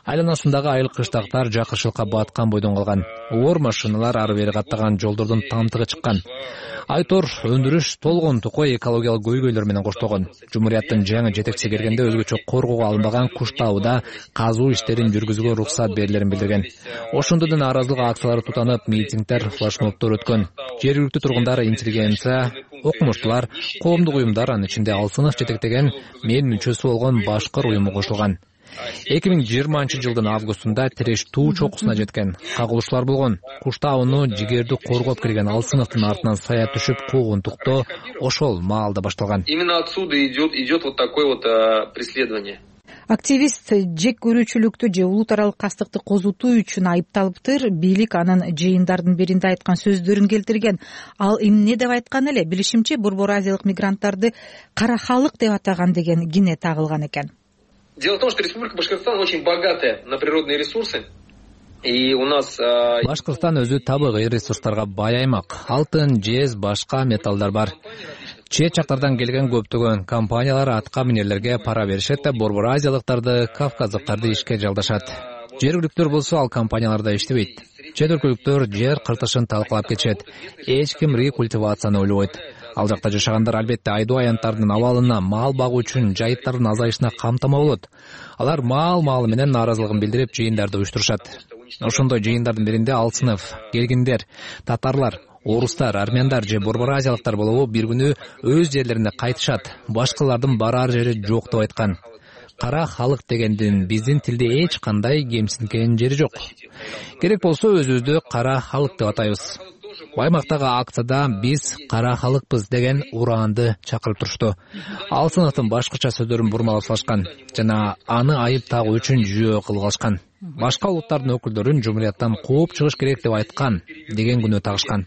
айланасындагы айыл кыштактар жакырчылыкка баткан бойдон калган. Оор машиналар ары бери каттаган жолдордун тамтыгы чыккан. Айтор өндүрүш толгон тукой экологиялык көйгөйлөр менен коштолгон. Жумурияттын жаңы жетекчиси кергенде өзгөчө коргоого алынбаган куш табыда казуу иштерин жүргүзүүгө уруксат берилерин билдирген. Ошондон нааразылык акциялары тутанып, митингдер, флешмобдор өткөн. Жергиликтүү тургундар, интеллигенция, окумуштуулар, коомдук уюмдар, анын ичинде Алсынов жетектеген мен мүчөсү болгон башкыр уюму кошулган. эки миң жыйырманчы жылдын августунда Тереш туу чокусуна жеткен. Кагылышуулар болгон. Куш табыны жигерди коргоп кирген Алсыновдун артынан сая түшүп куугунтуктоо ошол маалда башталган. Именно отсюда идет идет вот такое вот преследование. Активист жек көрүүчүлүктү же улут аралык кастыкты козутуу үчүн айыпталыптыр. Бийлик анын жыйындардын биринде айткан сөздөрүн келтирген. Ал эмне деп айткан эле? Билишимче, Борбор Азиялык мигранттарды кара халык деп атаган деген кине тагылган экен. Дело в том, что Республика Башкортостан очень богатая на природные ресурсы. И у нас Башкортостан өзү табигый ресурстарга бай аймак. Алтын, жез, башка металлдар бар. Чет жактардан келген көптөгөн компаниялар атка минерлерге пара беришет да Борбор Азиялыктарды, кавказдыктарды ишке жалдашат. Жергиликтүү болсо ал компанияларда иштебейт. Чет өлкөлүктөр жер кыртышын талкалап кетишет. Эч ким рекультивацияны ойлобойт. Ал жакта жашагандар албетте айдоо аянттардын абалына, мал багуу үчүн жайыттардын азайышына камтама болот. Алар маал-маалы менен нааразылыгын билдирип, жыйындарды уюштурушат. Ошондой жыйындардын биринде Алсынов, келгиндер, татарлар, орустар, армяндар же Борбор Азиялыктар болобу бир күнү өз жерлерине кайтышат. Башкалардын барар жери жок деп айткан. Кара халык дегендин биздин тилде эч кандай кемсинген жери жок. Керек болсо өзүбүздү кара халык деп атайбыз. Аймактагы акцияда биз кара халыкпыз деген ураанды чакырып турушту. Алсыновдун башкача сөздөрүн бурмалап салышкан жана аны айып тагуу үчүн жүйө кылгашкан. Башка улуттардын өкүлдөрүн жумурияттан кууп чыгыш керек деп айткан деген күнөө тагышкан.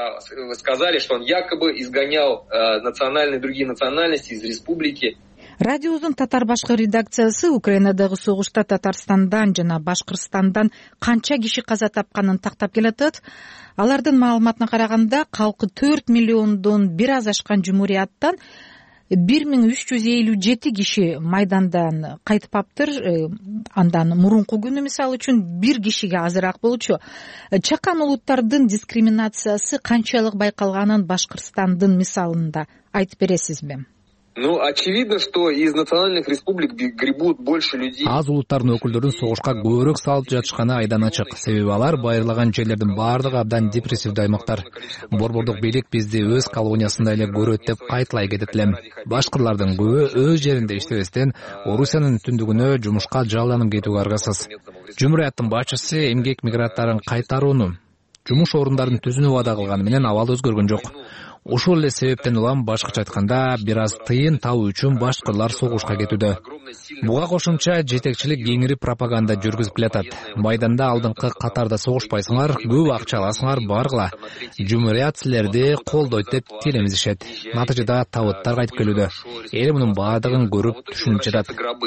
Сказали, что он якобы изгонял национальные другие национальности из республики. Радиобуздун татар башкы редакциясы Украинадагы согушта Татарстандан жана Башкырстандан канча киши каза тапканын тактап келатат. Алардын маалыматына караганда, калкы төрт миллиондон бир аз ашкан жумурияттан бир миң үч жүз элүү жети киши майдандан кайтыпаптыр. Андан мурунку күнү мисалы үчүн бир кишиге азыраак болчу. Чакан улуттардын дискриминациясы канчалык байкалганын Башкырстандын мисалында айтып бересизби? Ну, очевидно, что из национальных республик гребут больше людей. Аз улуттардын өкүлдөрүн согушка көбүрөөк салып жатышканы айдан ачык. Себеби алар байырлаган жерлердин баардыгы абдан депрессивдүү аймактар. Борбордук бийлик бизди өз колониясында эле көрөт деп кайталай кетет элем. Башкырлардын көбү өз жеринде иштебестен Орусиянын түндүгүнө жумушка жалданып кетүүгө аргасыз. Жумурияттын башчысы эмгек мигранттарын кайтарууну, жумуш орундарын түзүүнү убада кылганы менен абал өзгөргөн жок. Ошол эле себептен улам башкача айтканда бир аз тыйын табуу үчүн башкырлар согушка кетүүдө. Буга кошумча жетекчилик кеңири пропаганда жүргүзүп келатат. Майданда алдыңкы катарда согушпайсыңар, көп акча аласыңар, баргыла. Жумурият силерди колдойт деп телемизишет. Натыйжада табыттар кайтып келүүдө. Эл мунун баардыгын көрүп түшүнүп жатат.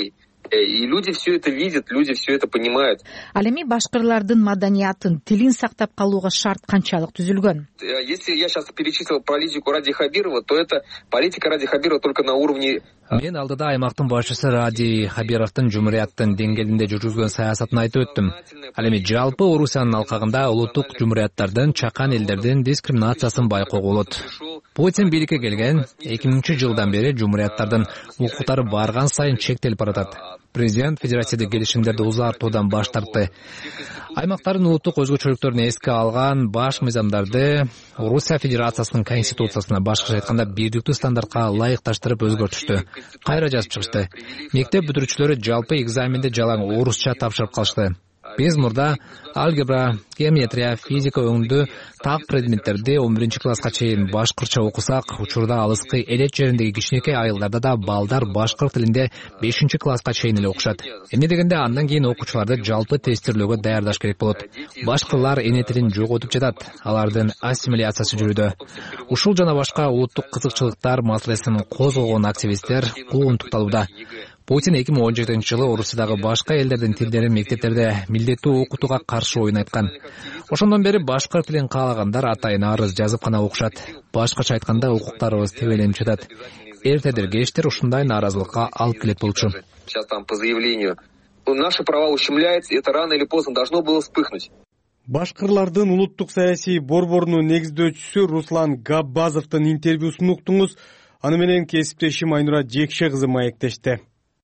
И люди все это видят, люди все это понимают. Ал эми башкырлардын маданиятын, тилин сактап калууга шарт канчалык түзүлгөн? Если я сейчас перечислил политику Ради Хабирова, то это политика Ради Хабирова только на уровне. Мен алдыда аймактын башчысы Ради Хабировдун жумурияттын деңгээлинде жүргүзгөн саясатын айтып өттүм. Ал эми жалпы Орусиянын алкагында улуттук жумурияттардын, чакан элдердин дискриминациясын байкоого болот. Путин бийликке келген эки миңинчи жылдан бери жумурияттардын укуктары барган сайын чектелип баратат. Президент федеративдик келишимдерди узартуудан баш тартты. Аймактардын улуттук өзгөчөлүктөрүн эске алган баш мыйзамдарды Орусия Федерациясынын конституциясына, башкача айтканда бирдиктүү стандартка ылайыкташтырып өзгөртүштү. Кайра жазып чыгышты. Мектеп бүтүрүүчүлөрү жалпы экзаменде жалаң орусча тапшырып калышты. Биз мурда алгебра, геометрия, физика өңдүү так предметтерди он биринчи класска чейин башкырча окусак, учурда алыскы элет жериндеги кичинекей айылдарда да балдар башкыр тилинде бешинчи класска чейин эле окушат. Эмне дегенде андан кийин окуучуларды жалпы тестирлөөгө даярдаш керек болот. Башкырлар эне тилин жоготуп жатат, алардын ассимиляциясы жүрүүдө. Ушул жана башка улуттук кызыкчылыктар маселесин козгогон активисттер куугунтукталууда. Путин эки миң он жетинчи жылы Орусиядагы башка элдердин тилдерин мектептерде милдеттүү окутууга каршы оюн айткан. Ошондон бери башкыр тилин каалагандар атайын арыз жазып гана окушат. Башкача айтканда укуктарыбыз тебеленип жатат. Эртедир кечтир ушундай нааразылыкка алып келет болчу. Сейчас там по заявлению наши права ущемляются, это рано или поздно должно было вспыхнуть. Башкырлардын улуттук саясий борборунун негиздөөчүсү Руслан Габбазовдун интервьюсун уктуңуз. Аны менен кесиптешим Айнура Жекше кызы маектешти.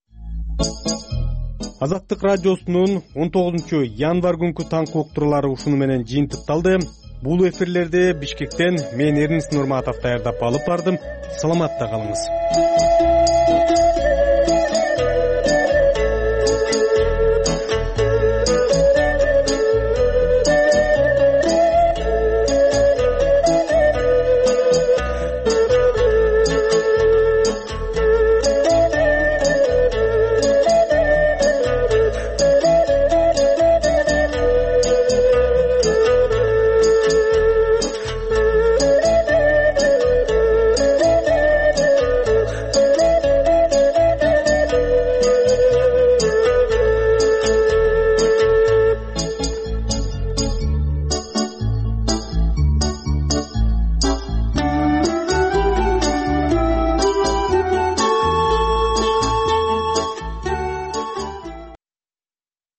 Азаттык радиосунун он тогузунчу январь күнкү таңкы уктуруулары ушуну менен жыйынтыкталды. Бул эфирлерди Бишкектен мен Эрнис Нурматов даярдап алып бардым. Саламатта калыңыз.